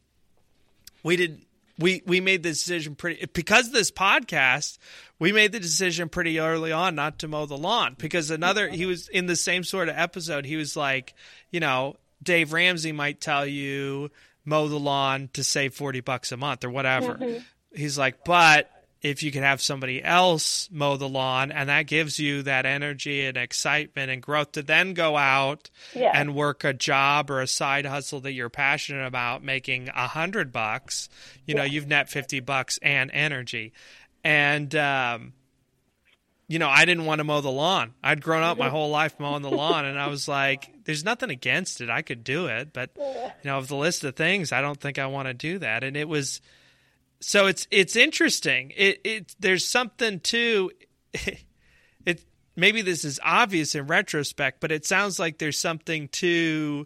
we did we we made the decision pretty because of this podcast. We made the decision pretty early on not to mow the lawn, because another he was in the same sort of episode. He was like, you know, Dave Ramsey might tell you mow the lawn to save forty bucks a month or whatever. Mm-hmm. He's like, but if you could have somebody else mow the lawn, and that gives you that energy and excitement and growth to then go out yeah. and work a job or a side hustle that you're passionate about, making a hundred bucks, you yeah. know, you've net fifty bucks and energy. And, um, you know, I didn't want to mow the lawn. I'd grown up my whole life mowing the lawn, and I was like, there's nothing against it. I could do it. But, you know, of the list of things, I don't think I want to do that. And it was, so it's, it's interesting. It, it, there's something to it, it. Maybe this is obvious in retrospect, but it sounds like there's something to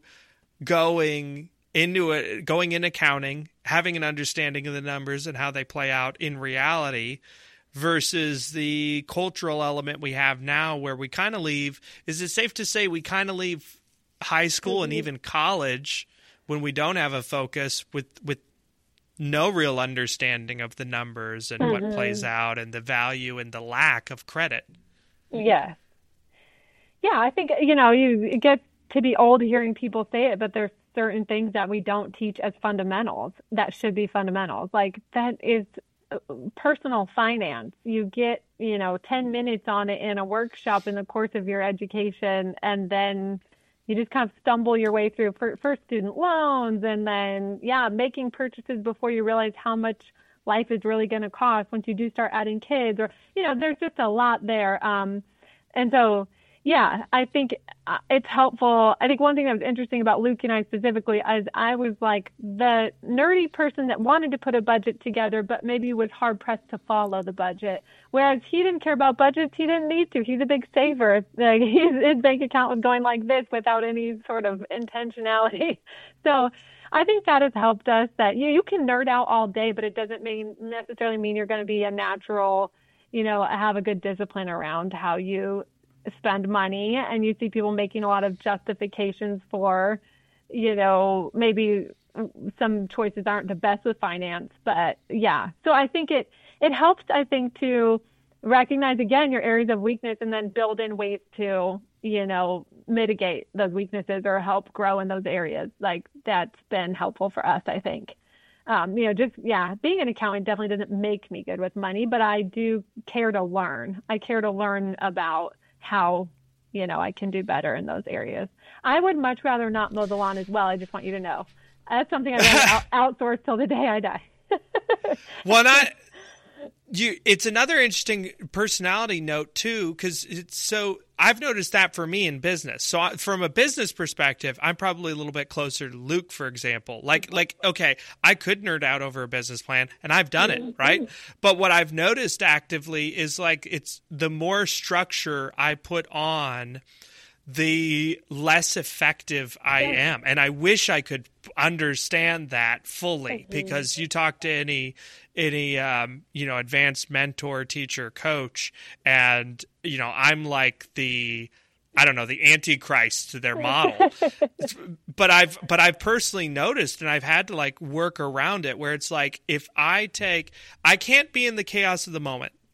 going into it, going in accounting, having an understanding of the numbers and how they play out in reality, versus the cultural element we have now, where we kind of leave. Is it safe to say we kind of leave high school mm-hmm. and even college when we don't have a focus with, with no real understanding of the numbers and mm-hmm. what plays out and the value and the lack of credit? Yeah. Yeah, I think, you know, you get to be old hearing people say it, but there's certain things that we don't teach as fundamentals that should be fundamentals. Like that is personal finance. You get, you know, ten minutes on it in a workshop in the course of your education, and then you just kind of stumble your way through for, for student loans, and then, yeah, making purchases before you realize how much life is really going to cost once you do start adding kids, or, you know, there's just a lot there. Um, and so, yeah, I think it's helpful. I think one thing that was interesting about Luke and I specifically is I was like the nerdy person that wanted to put a budget together, but maybe was hard pressed to follow the budget. Whereas he didn't care about budgets. He didn't need to. He's a big saver. Like his, his bank account was going like this without any sort of intentionality. So I think that has helped us, that you, you can nerd out all day, but it doesn't mean necessarily mean you're going to be a natural, you know, have a good discipline around how you spend money. And you see people making a lot of justifications for, you know, maybe some choices aren't the best with finance, but yeah. So I think it, it helps, I think, to recognize again your areas of weakness and then build in ways to, you know, mitigate those weaknesses or help grow in those areas. Like that's been helpful for us, I think. Um, you know, just, yeah, being an accountant definitely doesn't make me good with money, but I do care to learn. I care to learn about how, you know, I can do better in those areas. I would much rather not mow the lawn as well. I just want you to know. That's something I want to out- outsource till the day I die. Well, not you. It's another interesting personality note too, because it's so. I've noticed that for me in business. So I, from a business perspective, I'm probably a little bit closer to Luke, for example. Like, like okay, I could nerd out over a business plan, and I've done it, right? But what I've noticed actively is like it's the more structure I put on, the less effective I am. And I wish I could understand that fully, because you talk to any, any, um, you know, advanced mentor, teacher, coach, and, you know, I'm like the, I don't know, the antichrist to their model. But I've, but I've personally noticed, and I've had to like work around it, where it's like, if I take, I can't be in the chaos of the moment.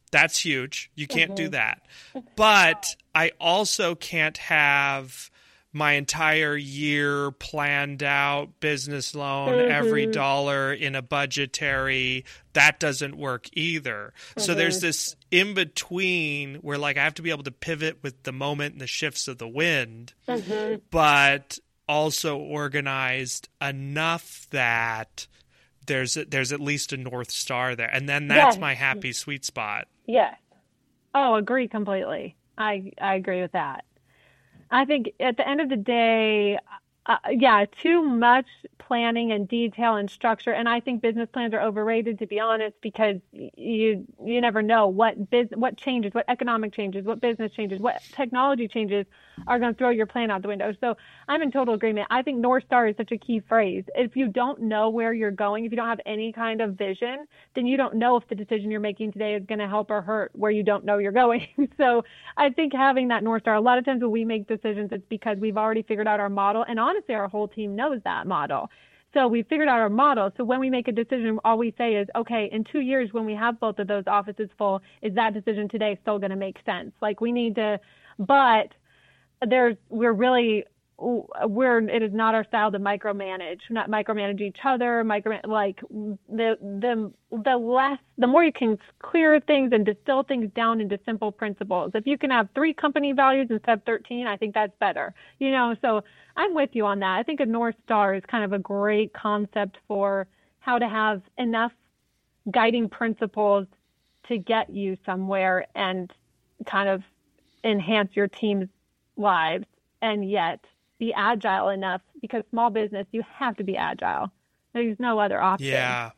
That's huge. You can't Mm-hmm. do that. But I also can't have my entire year planned out, business loan, Mm-hmm. every dollar in a budgetary. That doesn't work either. Mm-hmm. So there's this in between where like I have to be able to pivot with the moment and the shifts of the wind, Mm-hmm. but also organized enough that there's there's at least a North Star there. And then that's Yes. my happy sweet spot. Yes. Oh, agree completely. I I agree with that. I think at the end of the day, uh, yeah, too much planning and detail and structure. And I think business plans are overrated, to be honest, because y- you you never know what biz, what changes, what economic changes, what business changes, what technology changes are going to throw your plan out the window. So I'm in total agreement. I think North Star is such a key phrase. If you don't know where you're going, if you don't have any kind of vision, then you don't know if the decision you're making today is going to help or hurt where you don't know you're going. So I think having that North Star, a lot of times when we make decisions, it's because we've already figured out our model. And honestly, our whole team knows that model. So we figured out our model. So when we make a decision, all we say is, okay, in two years, when we have both of those offices full, is that decision today still going to make sense? Like we need to, but there's, we're really, we're, it is not our style to micromanage, not micromanage each other, micro, like the, the, the less, the more you can clear things and distill things down into simple principles. If you can have three company values instead of thirteen, I think that's better, you know? So I'm with you on that. I think a North Star is kind of a great concept for how to have enough guiding principles to get you somewhere and kind of enhance your team's lives, and yet be agile enough, because small business, you have to be agile. There's no other option. Yeah.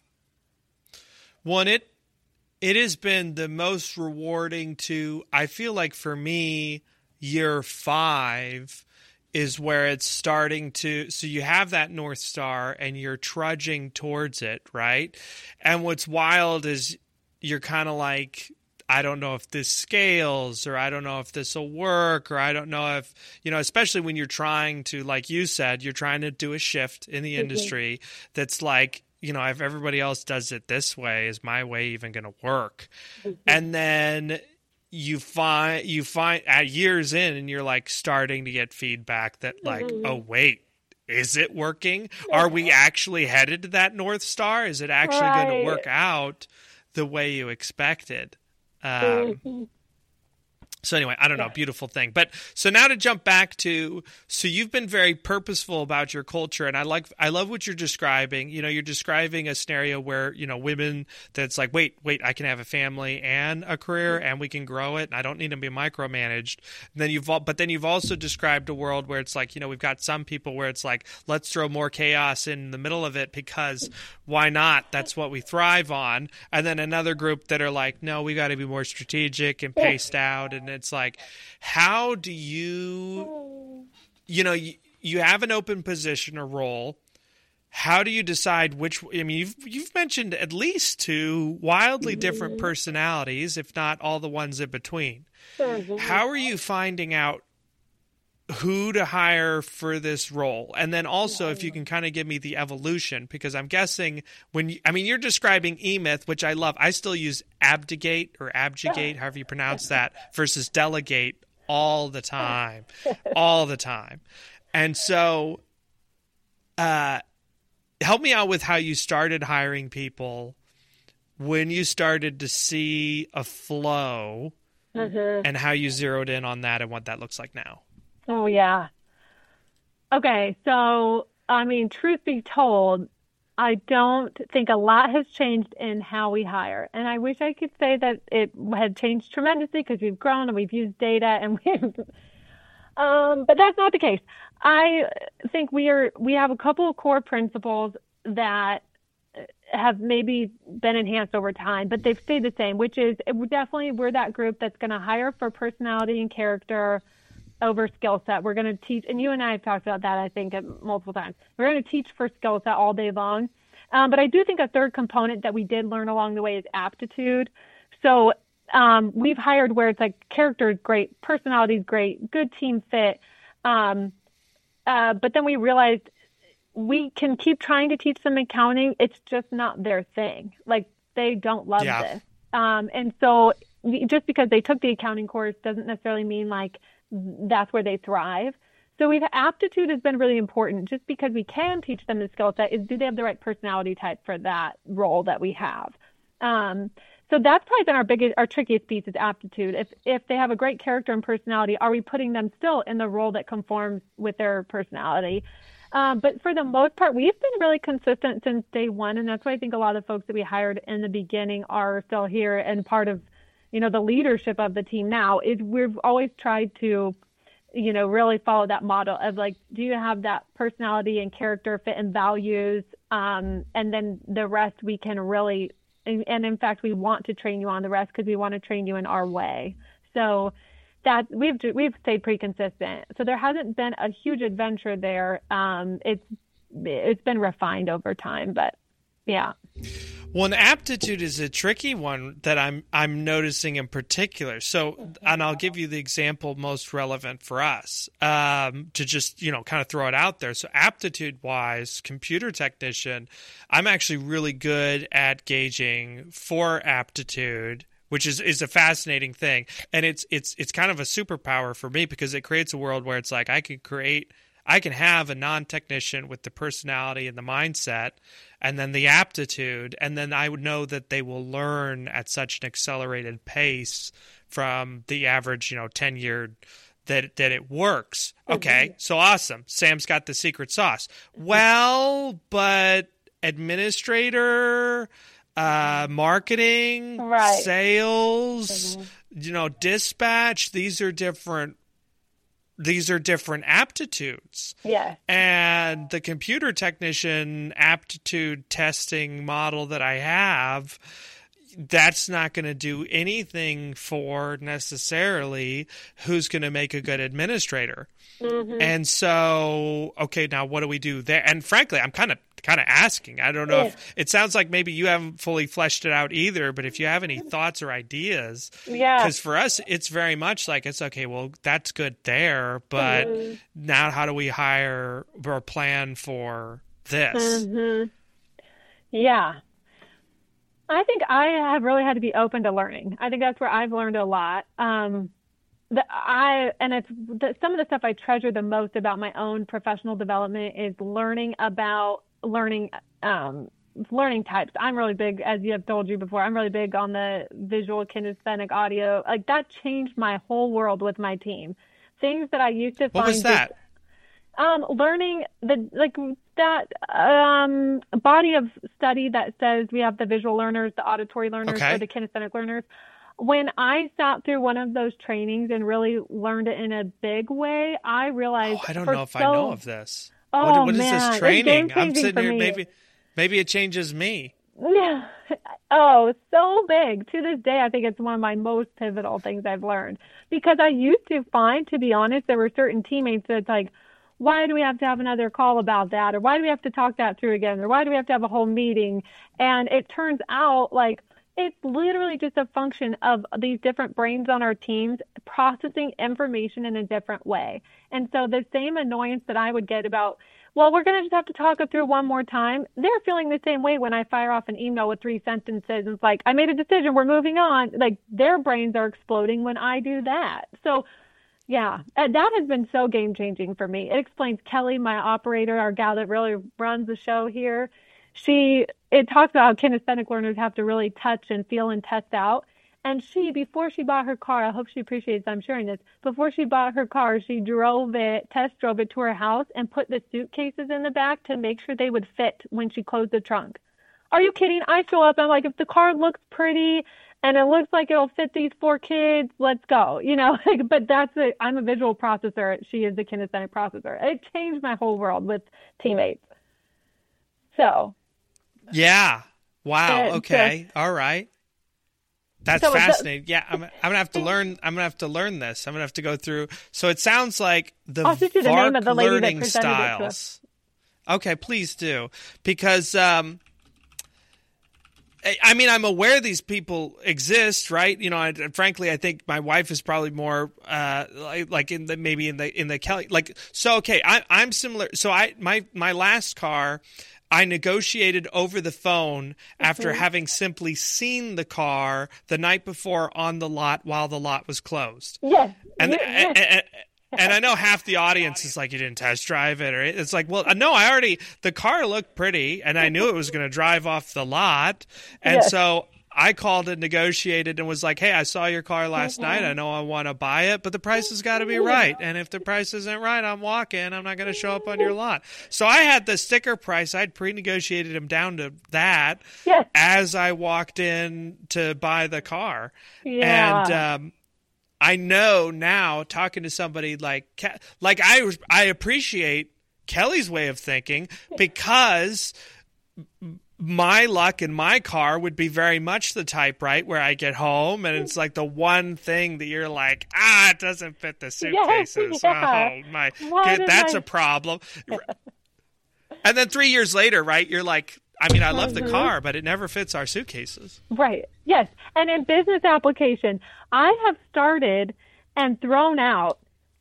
One, it it has been the most rewarding to, I feel like for me, year five is where it's starting to, so you have that North Star and you're trudging towards it, right? And what's wild is you're kind of like, I don't know if this scales, or I don't know if this will work, or I don't know if, you know, especially when you're trying to, like you said, you're trying to do a shift in the industry mm-hmm. that's like, you know, if everybody else does it this way, is my way even going to work? Mm-hmm. And then you find, you find at years in, and you're like starting to get feedback that like, mm-hmm. oh, wait, is it working? Are we actually headed to that North Star? Is it actually right. going to work out the way you expected? Um, so anyway, I don't know, beautiful thing. But so now to jump back to, so you've been very purposeful about your culture, and I like, I love what you're describing. You know, you're describing a scenario where, you know, women that's like, wait, wait, I can have a family and a career, and we can grow it, and I don't need to be micromanaged. And then you've, but then you've also described a world where it's like, you know, we've got some people where it's like, let's throw more chaos in the middle of it because why not? That's what we thrive on. And then another group that are like, no, we got to be more strategic and paced out. And it's like, how do you, you know, you, you have an open position or role. How do you decide which, I mean, you've, you've mentioned at least two wildly different personalities, if not all the ones in between. How are you finding out who to hire for this role? And then also, if you can kind of give me the evolution, because I'm guessing when you, I mean, you're describing E-Myth, which I love. I still use abdicate or abjugate, however you pronounce that, versus delegate all the time, all the time. And so, uh, help me out with how you started hiring people, when you started to see a flow, mm-hmm. and how you zeroed in on that and what that looks like now. Oh, yeah. Okay, so, I mean, truth be told, I don't think a lot has changed in how we hire. And I wish I could say that it had changed tremendously because we've grown and we've used data and we've, um, but that's not the case. I think we are, we have a couple of core principles that have maybe been enhanced over time, but they've stayed the same, which is definitely we're that group that's going to hire for personality and character over skill set. We're going to teach, and you and I have talked about that, I think, multiple times. We're going to teach for skill set all day long. Um, but I do think a third component that we did learn along the way is aptitude. So um, we've hired where it's like character is great, personality is great, good team fit. Um, uh, but then we realized we can keep trying to teach them accounting. It's just not their thing. Like they don't love yeah. this. Um, and so just because they took the accounting course doesn't necessarily mean like that's where they thrive. So we've aptitude has been really important just because we can teach them the skill set is do they have the right personality type for that role that we have. Um, so that's probably been our biggest, our trickiest piece is aptitude. If if they have a great character and personality, are we putting them still in the role that conforms with their personality? Um, but for the most part, we've been really consistent since day one. And that's why I think a lot of folks that we hired in the beginning are still here and part of, you know, the leadership of the team now is we've always tried to, you know, really follow that model of like, do you have that personality and character fit and values? Um, and then the rest we can really, and, and in fact, we want to train you on the rest because we want to train you in our way. So that we've we've stayed pretty consistent. So there hasn't been a huge adventure there. Um, it's it's been refined over time, but yeah. Well, an aptitude is a tricky one that I'm I'm noticing in particular. So, and I'll give you the example most relevant for us um, to just, you know, kind of throw it out there. So aptitude-wise, computer technician, I'm actually really good at gauging for aptitude, which is, is a fascinating thing. And it's it's it's kind of a superpower for me because it creates a world where it's like I can create I can have a non-technician with the personality and the mindset and then the aptitude, and then I would know that they will learn at such an accelerated pace from the average, you know, ten-year that that it works. Okay, mm-hmm. So awesome. Sam's got the secret sauce. Well, but administrator, uh, marketing, right. sales, mm-hmm. you know, dispatch, these are different These are different aptitudes. Yeah. And the computer technician aptitude testing model that I have, that's not going to do anything for necessarily who's going to make a good administrator. Mm-hmm. And so, okay, now what do we do there? And frankly, I'm kind of kind of asking. I don't know yeah. if it sounds like maybe you haven't fully fleshed it out either, but if you have any thoughts or ideas, yeah. Because for us, it's very much like it's okay. Well, that's good there, but mm-hmm. now how do we hire or plan for this? Mm-hmm. Yeah. I think I have really had to be open to learning. I think that's where I've learned a lot. Um, the, I and it's the, some of the stuff I treasure the most about my own professional development is learning about learning um, learning types. I'm really big, as you have told you before, I'm really big on the visual, kinesthetic, audio. Like that changed my whole world with my team. Things that I used to what find. What was that? Just, um, learning the like that um, body of study that says we have the visual learners, the auditory learners, okay. or the kinesthetic learners. When I sat through one of those trainings and really learned it in a big way, I realized. Oh, I don't for know if so, I know of this. Oh, what, what is man. this training? I'm sitting here. Me. Maybe, maybe it changes me. Yeah. Oh, so big. To this day, I think it's one of my most pivotal things I've learned because I used to find, to be honest, there were certain teammates that's like, why do we have to have another call about that? Or why do we have to talk that through again? Or why do we have to have a whole meeting? And it turns out like it's literally just a function of these different brains on our teams processing information in a different way. And so the same annoyance that I would get about, well, we're going to just have to talk it through one more time. They're feeling the same way when I fire off an email with three sentences and it's like, I made a decision, we're moving on. Like their brains are exploding when I do that. So yeah, that has been so game changing for me. It explains Kelly, my operator, our gal that really runs the show here. She, it talks about how kinesthetic learners have to really touch and feel and test out. And she, before she bought her car, I hope she appreciates I'm sharing this, before she bought her car, she drove it, test drove it to her house and put the suitcases in the back to make sure they would fit when she closed the trunk. Are you kidding? I show up, I'm like, if the car looks pretty and it looks like it'll fit these four kids, let's go, you know, like, but that's it. I'm a visual processor. She is the kinesthetic processor. It changed my whole world with teammates. So. Yeah. Wow. Uh, okay. so, All right. That's so fascinating. Yeah, I'm, I'm gonna have to learn. I'm gonna have to learn this. I'm gonna have to go through. So it sounds like the I'll just do the V A R name C of the lady that learning presented it to styles. us. Okay, please do, because um, I, I mean I'm aware these people exist, right? You know, I, frankly, I think my wife is probably more uh, like, like in the maybe in the in the Kelly like. So okay, I, I'm similar. So I my my last car. I negotiated over the phone Mm-hmm. after having simply seen the car the night before on the lot while the lot was closed. Yes. And, You- and, and and I know half the audience is like, you didn't test drive it, or it's like, well, no, I already, the car looked pretty and I knew it was going to drive off the lot. And Yes. so I called and negotiated and was like, hey, I saw your car last Mm-hmm. night. I know I want to buy it, but the price has got to be right. And if the price isn't right, I'm walking. I'm not going to show up on your lot. So I had the sticker price. I'd pre-negotiated him down to that Yes. as I walked in to buy the car. Yeah. And, um, I know now, talking to somebody like Ke- like I I appreciate Kelly's way of thinking, because my luck in my car would be very much the type, right, where I get home and it's like the one thing that you're like, ah, it doesn't fit the suitcases. yeah. Oh my, Why get- did that's I- a problem. And then three years later, right, you're like, I mean, I love the Mhm. car, but it never fits our suitcases. Right. Yes. And in business application, I have started and thrown out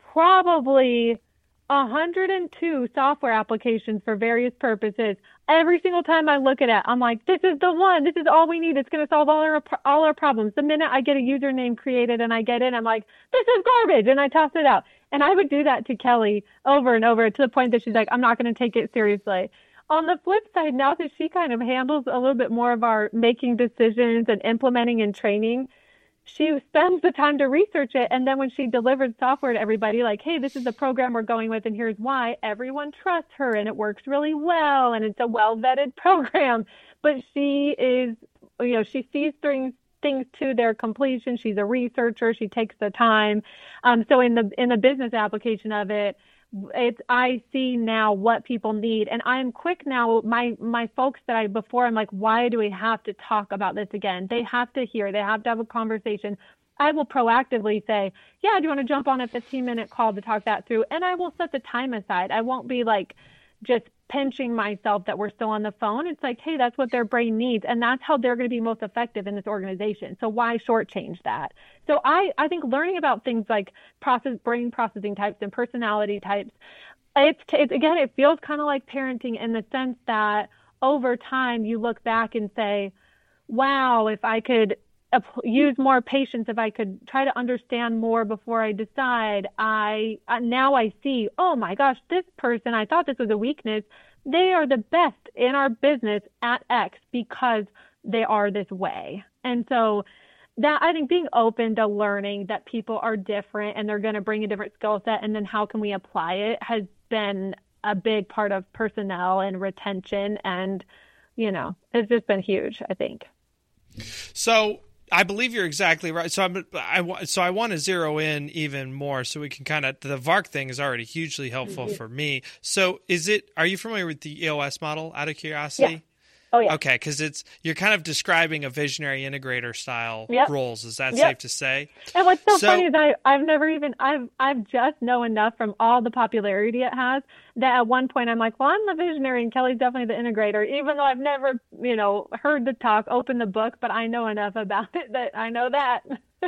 probably one hundred two software applications for various purposes. Every single time I look at it, I'm like, this is the one. This is all we need. It's going to solve all our all our problems. The minute I get a username created and I get in, I'm like, this is garbage, and I toss it out. And I would do that to Kelly over and over to the point that she's like, I'm not going to take it seriously. On the flip side, now that she kind of handles a little bit more of our making decisions and implementing and training, she spends the time to research it. And then when she delivers software to everybody, like, hey, this is the program we're going with, and here's why, everyone trusts her and it works really well and it's a well-vetted program. But she is, you know, she sees things things to their completion. She's a researcher. She takes the time. Um, so in the in the business application of it, it's, I see now what people need, and I'm quick now. My my folks that I before I'm like, why do we have to talk about this again? They have to hear. They have to have a conversation. I will proactively say, yeah, do you want to jump on a fifteen minute call to talk that through? And I will set the time aside. I won't be like just pinching myself that we're still on the phone. It's like, hey, that's what their brain needs, and that's how they're going to be most effective in this organization. So why shortchange that? So I, I think learning about things like process, brain processing types and personality types, it's, it's again, it feels kind of like parenting in the sense that over time you look back and say, wow, if I could use more patience, if I could try to understand more before I decide, I uh, now I see, oh my gosh, this person, I thought this was a weakness. They are the best in our business at X because they are this way. And so that, I think, being open to learning that people are different and they're going to bring a different skill set, and then how can we apply it, has been a big part of personnel and retention. And, you know, it's just been huge, I think. So I believe you're exactly right. So I'm, I, so I want to zero in even more so we can kind of, the V A R C thing is already hugely helpful for me. So is it, are you familiar with the E O S model, out of curiosity? Yeah. Oh, yeah. Okay, because it's, you're kind of describing a visionary integrator style Yep. roles. Is that Yep. safe to say? And what's so, So- funny is I, I've never even, I've, I've just know enough from all the popularity it has that at one point I'm like, well, I'm the visionary and Kelly's definitely the integrator, even though I've never, you know, heard the talk, opened the book, but I know enough about it that I know that.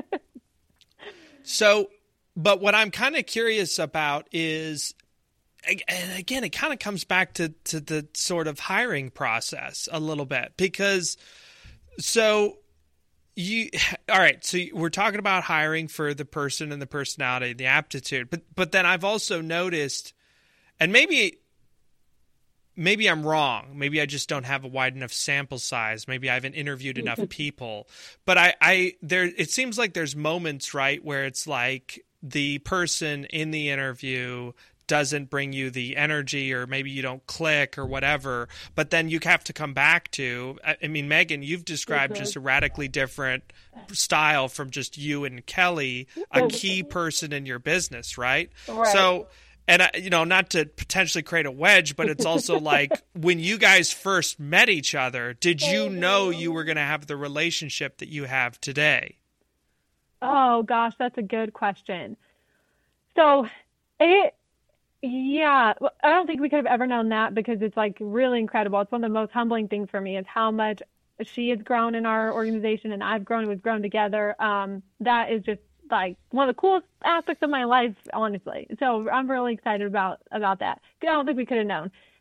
So, but what I'm kind of curious about is, and again, it kind of comes back to, to the sort of hiring process a little bit, because so you, all right, so we're talking about hiring for the person and the personality, the aptitude, but, but then I've also noticed, and maybe, maybe I'm wrong. Maybe I just don't have a wide enough sample size. Maybe I haven't interviewed enough people, but I, I, there, it seems like there's moments, right, where it's like the person in the interview doesn't bring you the energy, or maybe you don't click or whatever, but then you have to come back to, I mean, Megan, you've described just a radically different style from just you and Kelly, a key person in your business, right? Right. So, and I, you know, not to potentially create a wedge, but it's also like when you guys first met each other, did you know you were going to have the relationship that you have today? Oh gosh, that's a good question. So it, yeah, well, I don't think we could have ever known that, because it's like really incredible. It's one of the most humbling things for me is how much she has grown in our organization and I've grown, we've grown together. Um, that is just like one of the coolest aspects of my life, honestly. So I'm really excited about, about that. I don't think we could have known.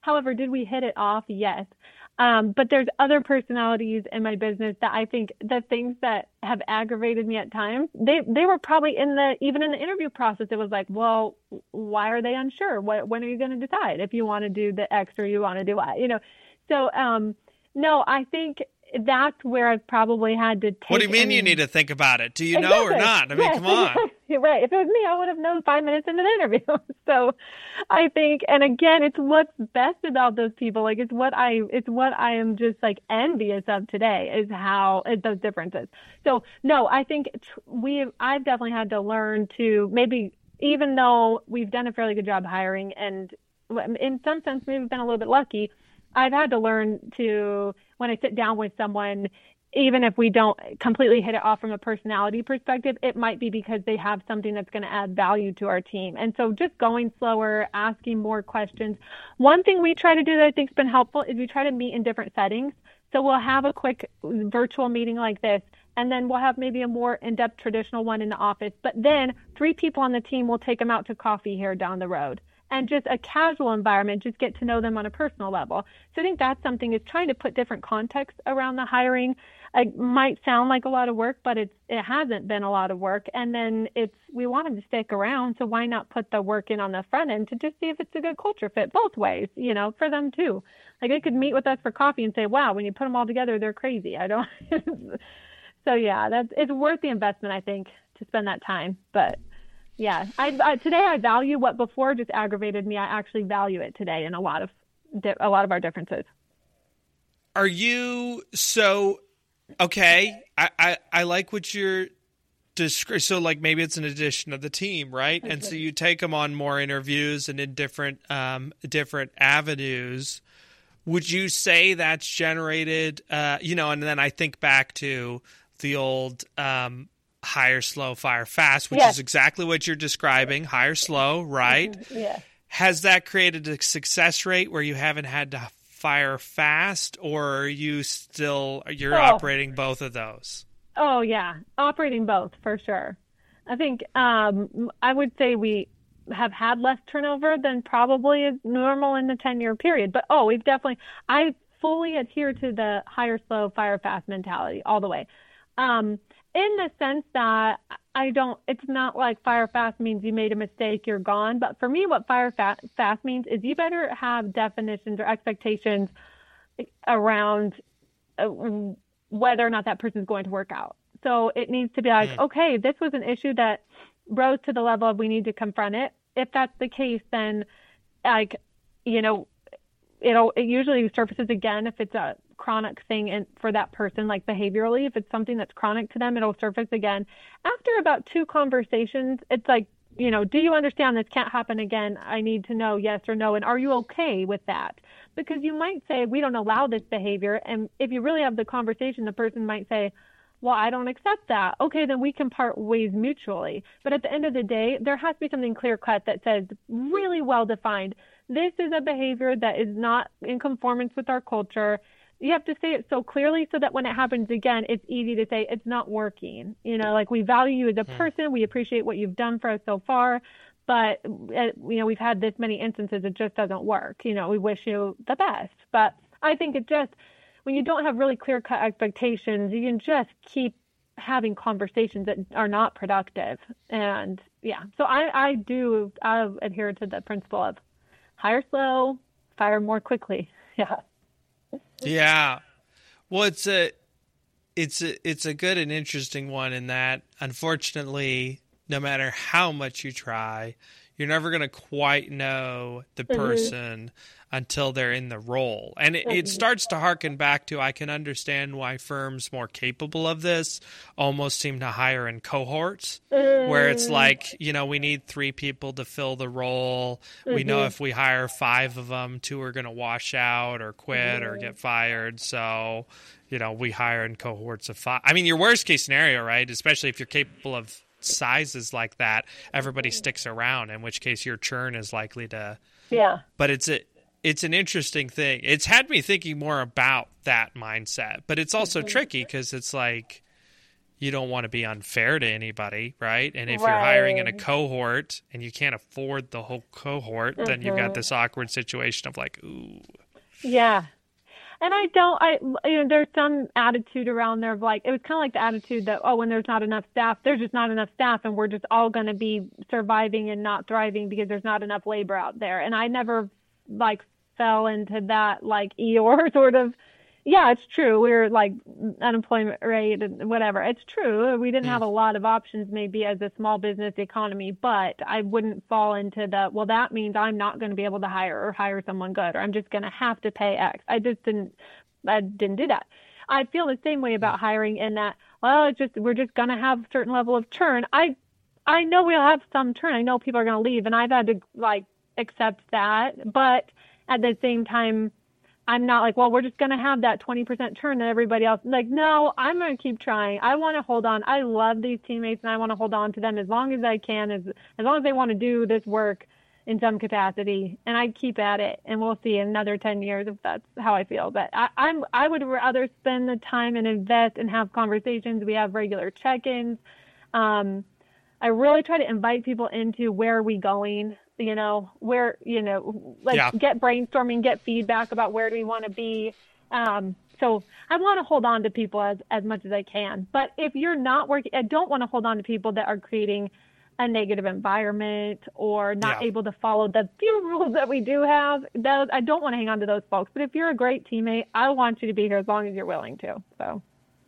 However, did we hit it off? Yes. Um, but there's other personalities in my business that I think the things that have aggravated me at times, they, they were probably in the, even in the interview process, it was like, well, why are they unsure? What, when are you going to decide if you want to do the X or you want to do Y, you know? So, um, no, I think that's where I've probably had to take. What do you mean any... you need to think about it? Do you exactly. know or not? I mean, yes. come on. Right. If it was me, I would have known five minutes into the interview. So I think, and again, it's what's best about those people. Like, it's what I, it's what I am just like envious of today is how is those differences. So no, I think we, I've definitely had to learn to maybe, even though we've done a fairly good job hiring and in some sense, we've been a little bit lucky. I've had to learn to, when I sit down with someone, even if we don't completely hit it off from a personality perspective, it might be because they have something that's going to add value to our team. And so just going slower, asking more questions. One thing we try to do that I think has been helpful is we try to meet in different settings. So we'll have a quick virtual meeting like this, and then we'll have maybe a more in-depth traditional one in the office. But then three people on the team will take them out to coffee here down the road. And just a casual environment, just get to know them on a personal level. So I think that's something, is trying to put different context around the hiring. It might sound like a lot of work, but it's, it hasn't been a lot of work. And then it's, we want them to stick around. So why not put the work in on the front end to just see if it's a good culture fit both ways, you know, for them too. Like they could meet with us for coffee and say, wow, when you put them all together, they're crazy. I don't. So yeah, that's, it's worth the investment, I think, to spend that time. But yeah, I, I, today I value what before just aggravated me. I actually value it today in a lot of a lot of our differences. Are you so okay? I, I, I like what you're describing. So like maybe it's an addition of the team, right? Okay. And so you take them on more interviews and in different um, different avenues. Would you say that's generated? Uh, you know, and then I think back to the old. Um, hire slow, fire fast, which yes. is exactly what you're describing. Hire slow, right? Yeah. Has that created a success rate where you haven't had to fire fast, or are you still, you're oh. operating both of those? Oh, yeah. Operating both, for sure. I think um, I would say we have had less turnover than probably is normal in the ten-year period. But, oh, we've definitely, I fully adhere to the hire slow, fire fast mentality all the way. Um, in the sense that I don't, it's not like fire fast means you made a mistake, you're gone. But for me, what fire fa- fast means is you better have definitions or expectations around uh, whether or not that person is going to work out. So it needs to be like, okay, this was an issue that rose to the level of we need to confront it. If that's the case, then like, you know, it'll, it usually surfaces again if it's a chronic thing in, for that person, like behaviorally. If it's something that's chronic to them, it'll surface again. After about two conversations, it's like, you know, do you understand this can't happen again? I need to know yes or no. And are you okay with that? Because you might say, we don't allow this behavior. And if you really have the conversation, the person might say, well, I don't accept that. Okay, then we can part ways mutually. But at the end of the day, there has to be something clear cut that says really well defined. This is a behavior that is not in conformance with our culture. You have to say it so clearly so that when it happens again, it's easy to say it's not working. You know, like we value you as a person. We appreciate what you've done for us so far. But, uh, you know, we've had this many instances. It just doesn't work. You know, we wish you the best. But I think it just, when you don't have really clear-cut expectations, you can just keep having conversations that are not productive. And, yeah, so I, I do I adhere to the principle of hire slow, fire more quickly. Yeah. Yeah. Well, it's a, it's a, it's a good and interesting one in that, unfortunately, no matter how much you try, you're never going to quite know the person mm-hmm. until they're in the role. And it, it starts to harken back to, I can understand why firms more capable of this almost seem to hire in cohorts, mm-hmm. where it's like, you know, we need three people to fill the role. Mm-hmm. We know if we hire five of them, two are going to wash out or quit mm-hmm. or get fired. So, you know, we hire in cohorts of five. I mean, your worst case scenario, right? Especially if you're capable of sizes like that, everybody sticks around, in which case your churn is likely to. Yeah. But it's a, it's an interesting thing. It's had me thinking more about that mindset, but it's also mm-hmm. tricky because it's like, you don't want to be unfair to anybody, right? And if right. you're hiring in a cohort and you can't afford the whole cohort, mm-hmm. then you've got this awkward situation of like, ooh. Yeah. And I don't, I, you know, there's some attitude around there of like, it was kind of like the attitude that, oh, when there's not enough staff, there's just not enough staff and we're just all going to be surviving and not thriving because there's not enough labor out there. And I never like fell into that like Eeyore sort of, yeah, it's true. We're like unemployment rate and whatever. It's true. We didn't have a lot of options maybe as a small business economy, but I wouldn't fall into the, well, that means I'm not going to be able to hire or hire someone good, or I'm just going to have to pay X. I just didn't, I didn't do that. I feel the same way about hiring in that, well, it's just, we're just going to have a certain level of churn. I, I know we'll have some churn. I know people are going to leave and I've had to like accept that. But at the same time, I'm not like, well, we're just going to have that twenty percent churn and everybody else. Like, no, I'm going to keep trying. I want to hold on. I love these teammates and I want to hold on to them as long as I can, as as long as they want to do this work in some capacity. And I keep at it, and we'll see in another ten years if that's how I feel. But I, I'm I would rather spend the time and invest and have conversations. We have regular check-ins. Um, I really try to invite people into where are we going. You know, where, you know, like yeah. get brainstorming, get feedback about where do we want to be. Um, so I want to hold on to people as, as much as I can. But if you're not working, I don't want to hold on to people that are creating a negative environment or not yeah. able to follow the few rules that we do have. Those, I don't want to hang on to those folks. But if you're a great teammate, I want you to be here as long as you're willing to. So.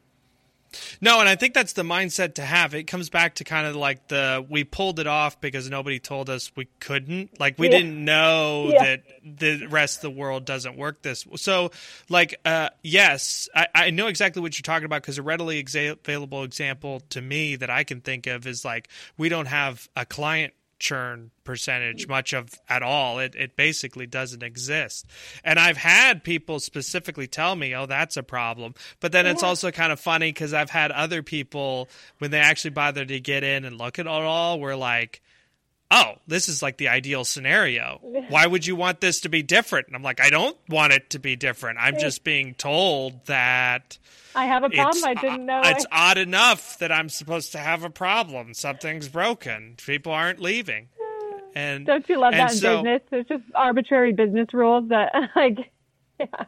No, and I think that's the mindset to have. It comes back to kind of like the, we pulled it off because nobody told us we couldn't. Like we yeah. didn't know yeah. that the rest of the world doesn't work this. So like, uh, yes, I, I know exactly what you're talking about because a readily exa- available example to me that I can think of is like, we don't have a client churn percentage much of at all. It it basically doesn't exist. And I've had people specifically tell me, oh, that's a problem. But then yeah. it's also kind of funny because I've had other people, when they actually bother to get in and look at it all, we're like, oh, this is like the ideal scenario. Why would you want this to be different? And I'm like, I don't want it to be different. I'm just being told that I have a problem. I didn't know. It's I... odd enough that I'm supposed to have a problem. Something's broken. People aren't leaving. And don't you love that in so, business? There's just arbitrary business rules that, like, yeah.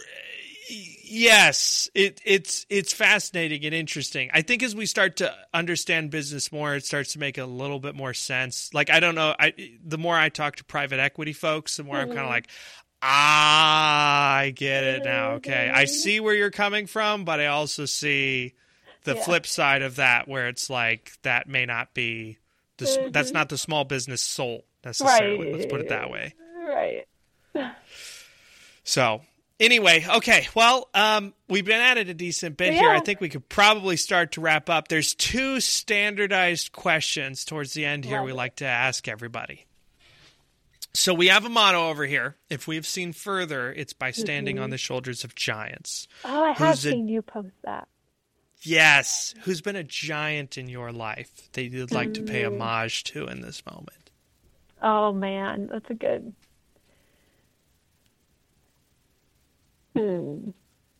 Yes, it, it's it's fascinating and interesting. I think as we start to understand business more, it starts to make a little bit more sense. Like, I don't know, I the more I talk to private equity folks, the more mm-hmm. I'm kind of like, ah, I get it now. Okay, I see where you're coming from, but I also see the yeah. flip side of that, where it's like that may not be the mm-hmm. that's not the small business soul necessarily. Right. Let's put it that way. Right. So. Anyway, okay, well, um, we've been at it a decent bit yeah. here. I think we could probably start to wrap up. There's two standardized questions towards the end here Love we it. like to ask everybody. So we have a motto over here. If we've seen further, it's by standing mm-hmm. on the shoulders of giants. Oh, I have who's seen a, you post that. Yes. Who's been a giant in your life that you'd like mm-hmm. to pay homage to in this moment? Oh, man, that's a good... Hmm.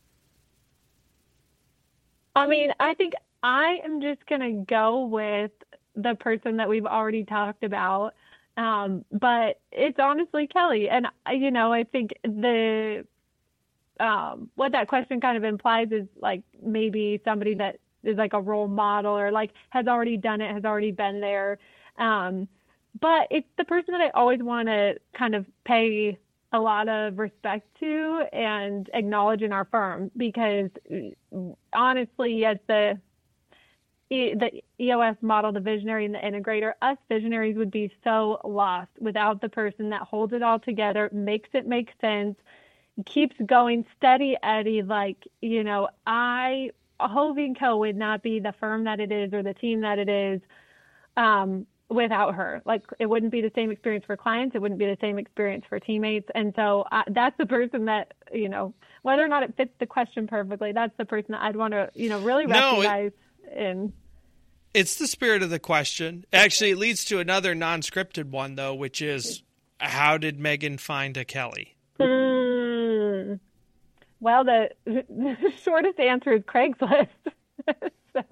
I mean, I think I am just going to go with the person that we've already talked about. Um, but it's honestly Kelly. And, you know, I think the, um, what that question kind of implies is like maybe somebody that is like a role model or like has already done it, has already been there. Um, but it's the person that I always want to kind of pay a lot of respect to and acknowledge in our firm, because honestly, as the the E O S model, the visionary and the integrator, us visionaries would be so lost without the person that holds it all together, makes it make sense, keeps going steady Eddie. Like, you know, I, Hove and Co would not be the firm that it is or the team that it is, um, without her. Like, it wouldn't be the same experience for clients. It wouldn't be the same experience for teammates. And so uh, that's the person that, you know, whether or not it fits the question perfectly, that's the person that I'd want to, you know, really recognize no, it, in. It's the spirit of the question. Actually, it leads to another non-scripted one, though, which is, how did Megan find a Kelly? Mm. Well, the, the shortest answer is Craigslist. So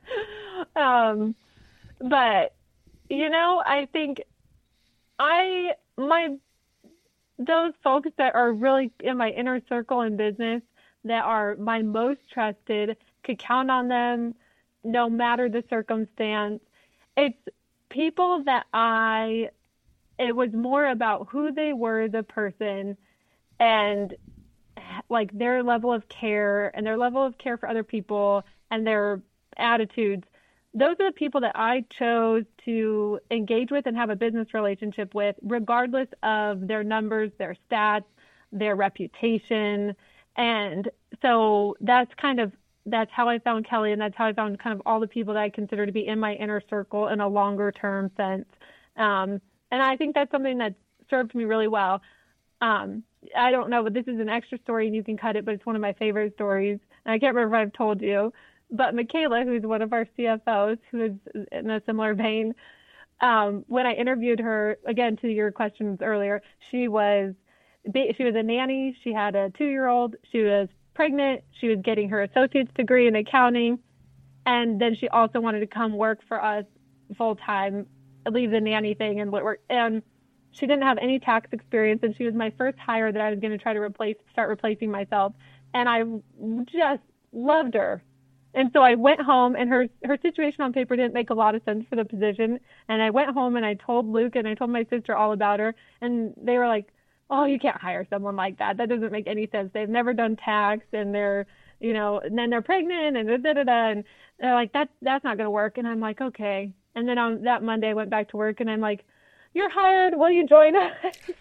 um, but you know, I think I my those folks that are really in my inner circle in business that are my most trusted, could count on them no matter the circumstance. It's people that I, it was more about who they were, the person, and like their level of care and their level of care for other people and their attitudes. Those are the people that I chose to engage with and have a business relationship with, regardless of their numbers, their stats, their reputation. And so that's kind of, that's how I found Kelly, and that's how I found kind of all the people that I consider to be in my inner circle in a longer term sense. Um, and I think that's something that served me really well. Um, I don't know, but this is an extra story and you can cut it, but it's one of my favorite stories. And I can't remember if I've told you, but Michaela, who's one of our C F Os, who is in a similar vein, um, when I interviewed her, again, to your questions earlier, she was, she was a nanny. She had a two-year-old. She was pregnant. She was getting her associate's degree in accounting. And then she also wanted to come work for us full-time, leave the nanny thing and work. And she didn't have any tax experience. And she was my first hire that I was going to try to replace, start replacing myself. And I just loved her. And so I went home, and her, her situation on paper didn't make a lot of sense for the position. And I went home and I told Luke and I told my sister all about her. And they were like, oh, you can't hire someone like that. That doesn't make any sense. They've never done tax, and they're, you know, and then they're pregnant, and da da da da. And they're like, that that's not going to work. And I'm like, okay. And then on that Monday, I went back to work, and I'm like, you're hired. Will you join us?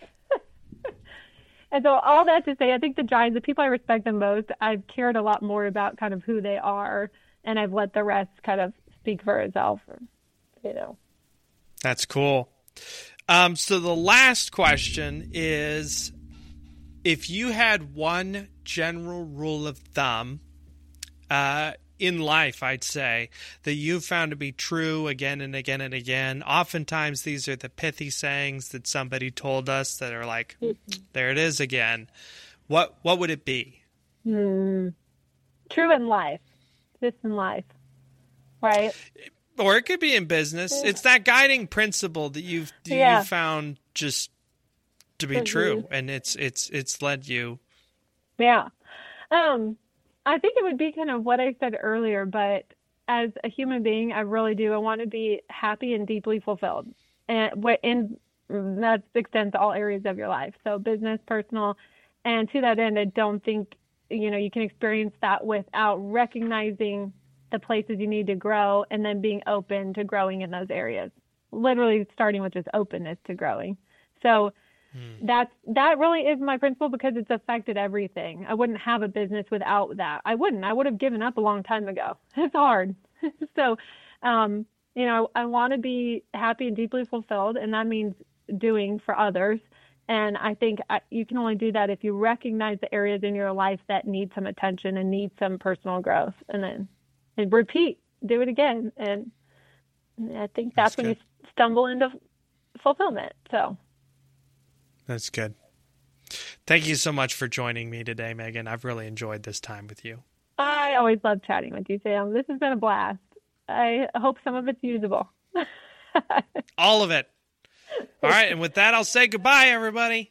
And so all that to say, I think the Giants, the people I respect the most, I've cared a lot more about kind of who they are, and I've let the rest kind of speak for itself. Or, you know. That's cool. Um, so the last question is, if you had one general rule of thumb uh, in life, I'd say, that you've found to be true again and again and again. Oftentimes these are the pithy sayings that somebody told us that are like, there it is again. What what would it be? Hmm. True in life. Just in life. Right? Or it could be in business. It's that guiding principle that you've yeah. you found just to be mm-hmm. true, and it's it's it's led you. Yeah. Um I think it would be kind of what I said earlier, but as a human being, I really do. I want to be happy and deeply fulfilled. And what in that extends to all areas of your life. So business, personal. And to that end, I don't think, you know, you can experience that without recognizing the places you need to grow and then being open to growing in those areas. Literally starting with just openness to growing. So That's, that really is my principle, because it's affected everything. I wouldn't have a business without that. I wouldn't. I would have given up a long time ago. It's hard. so, um, you know, I want to be happy and deeply fulfilled, and that means doing for others. And I think I, you can only do that if you recognize the areas in your life that need some attention and need some personal growth, and then and repeat, do it again. And I think that's, that's when good. you stumble into fulfillment. So. That's good. Thank you so much for joining me today, Megan. I've really enjoyed this time with you. I always love chatting with you, Sam. This has been a blast. I hope some of it's usable. All of it. All right. And with that, I'll say goodbye, everybody.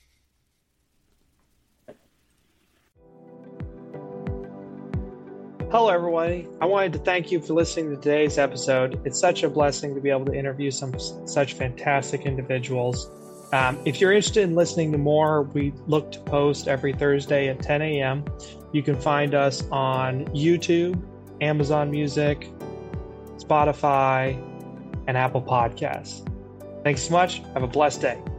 Hello, everybody. I wanted to thank you for listening to today's episode. It's such a blessing to be able to interview some such fantastic individuals. Um, if you're interested in listening to more, we look to post every Thursday at ten a.m. You can find us on YouTube, Amazon Music, Spotify, and Apple Podcasts. Thanks so much. Have a blessed day.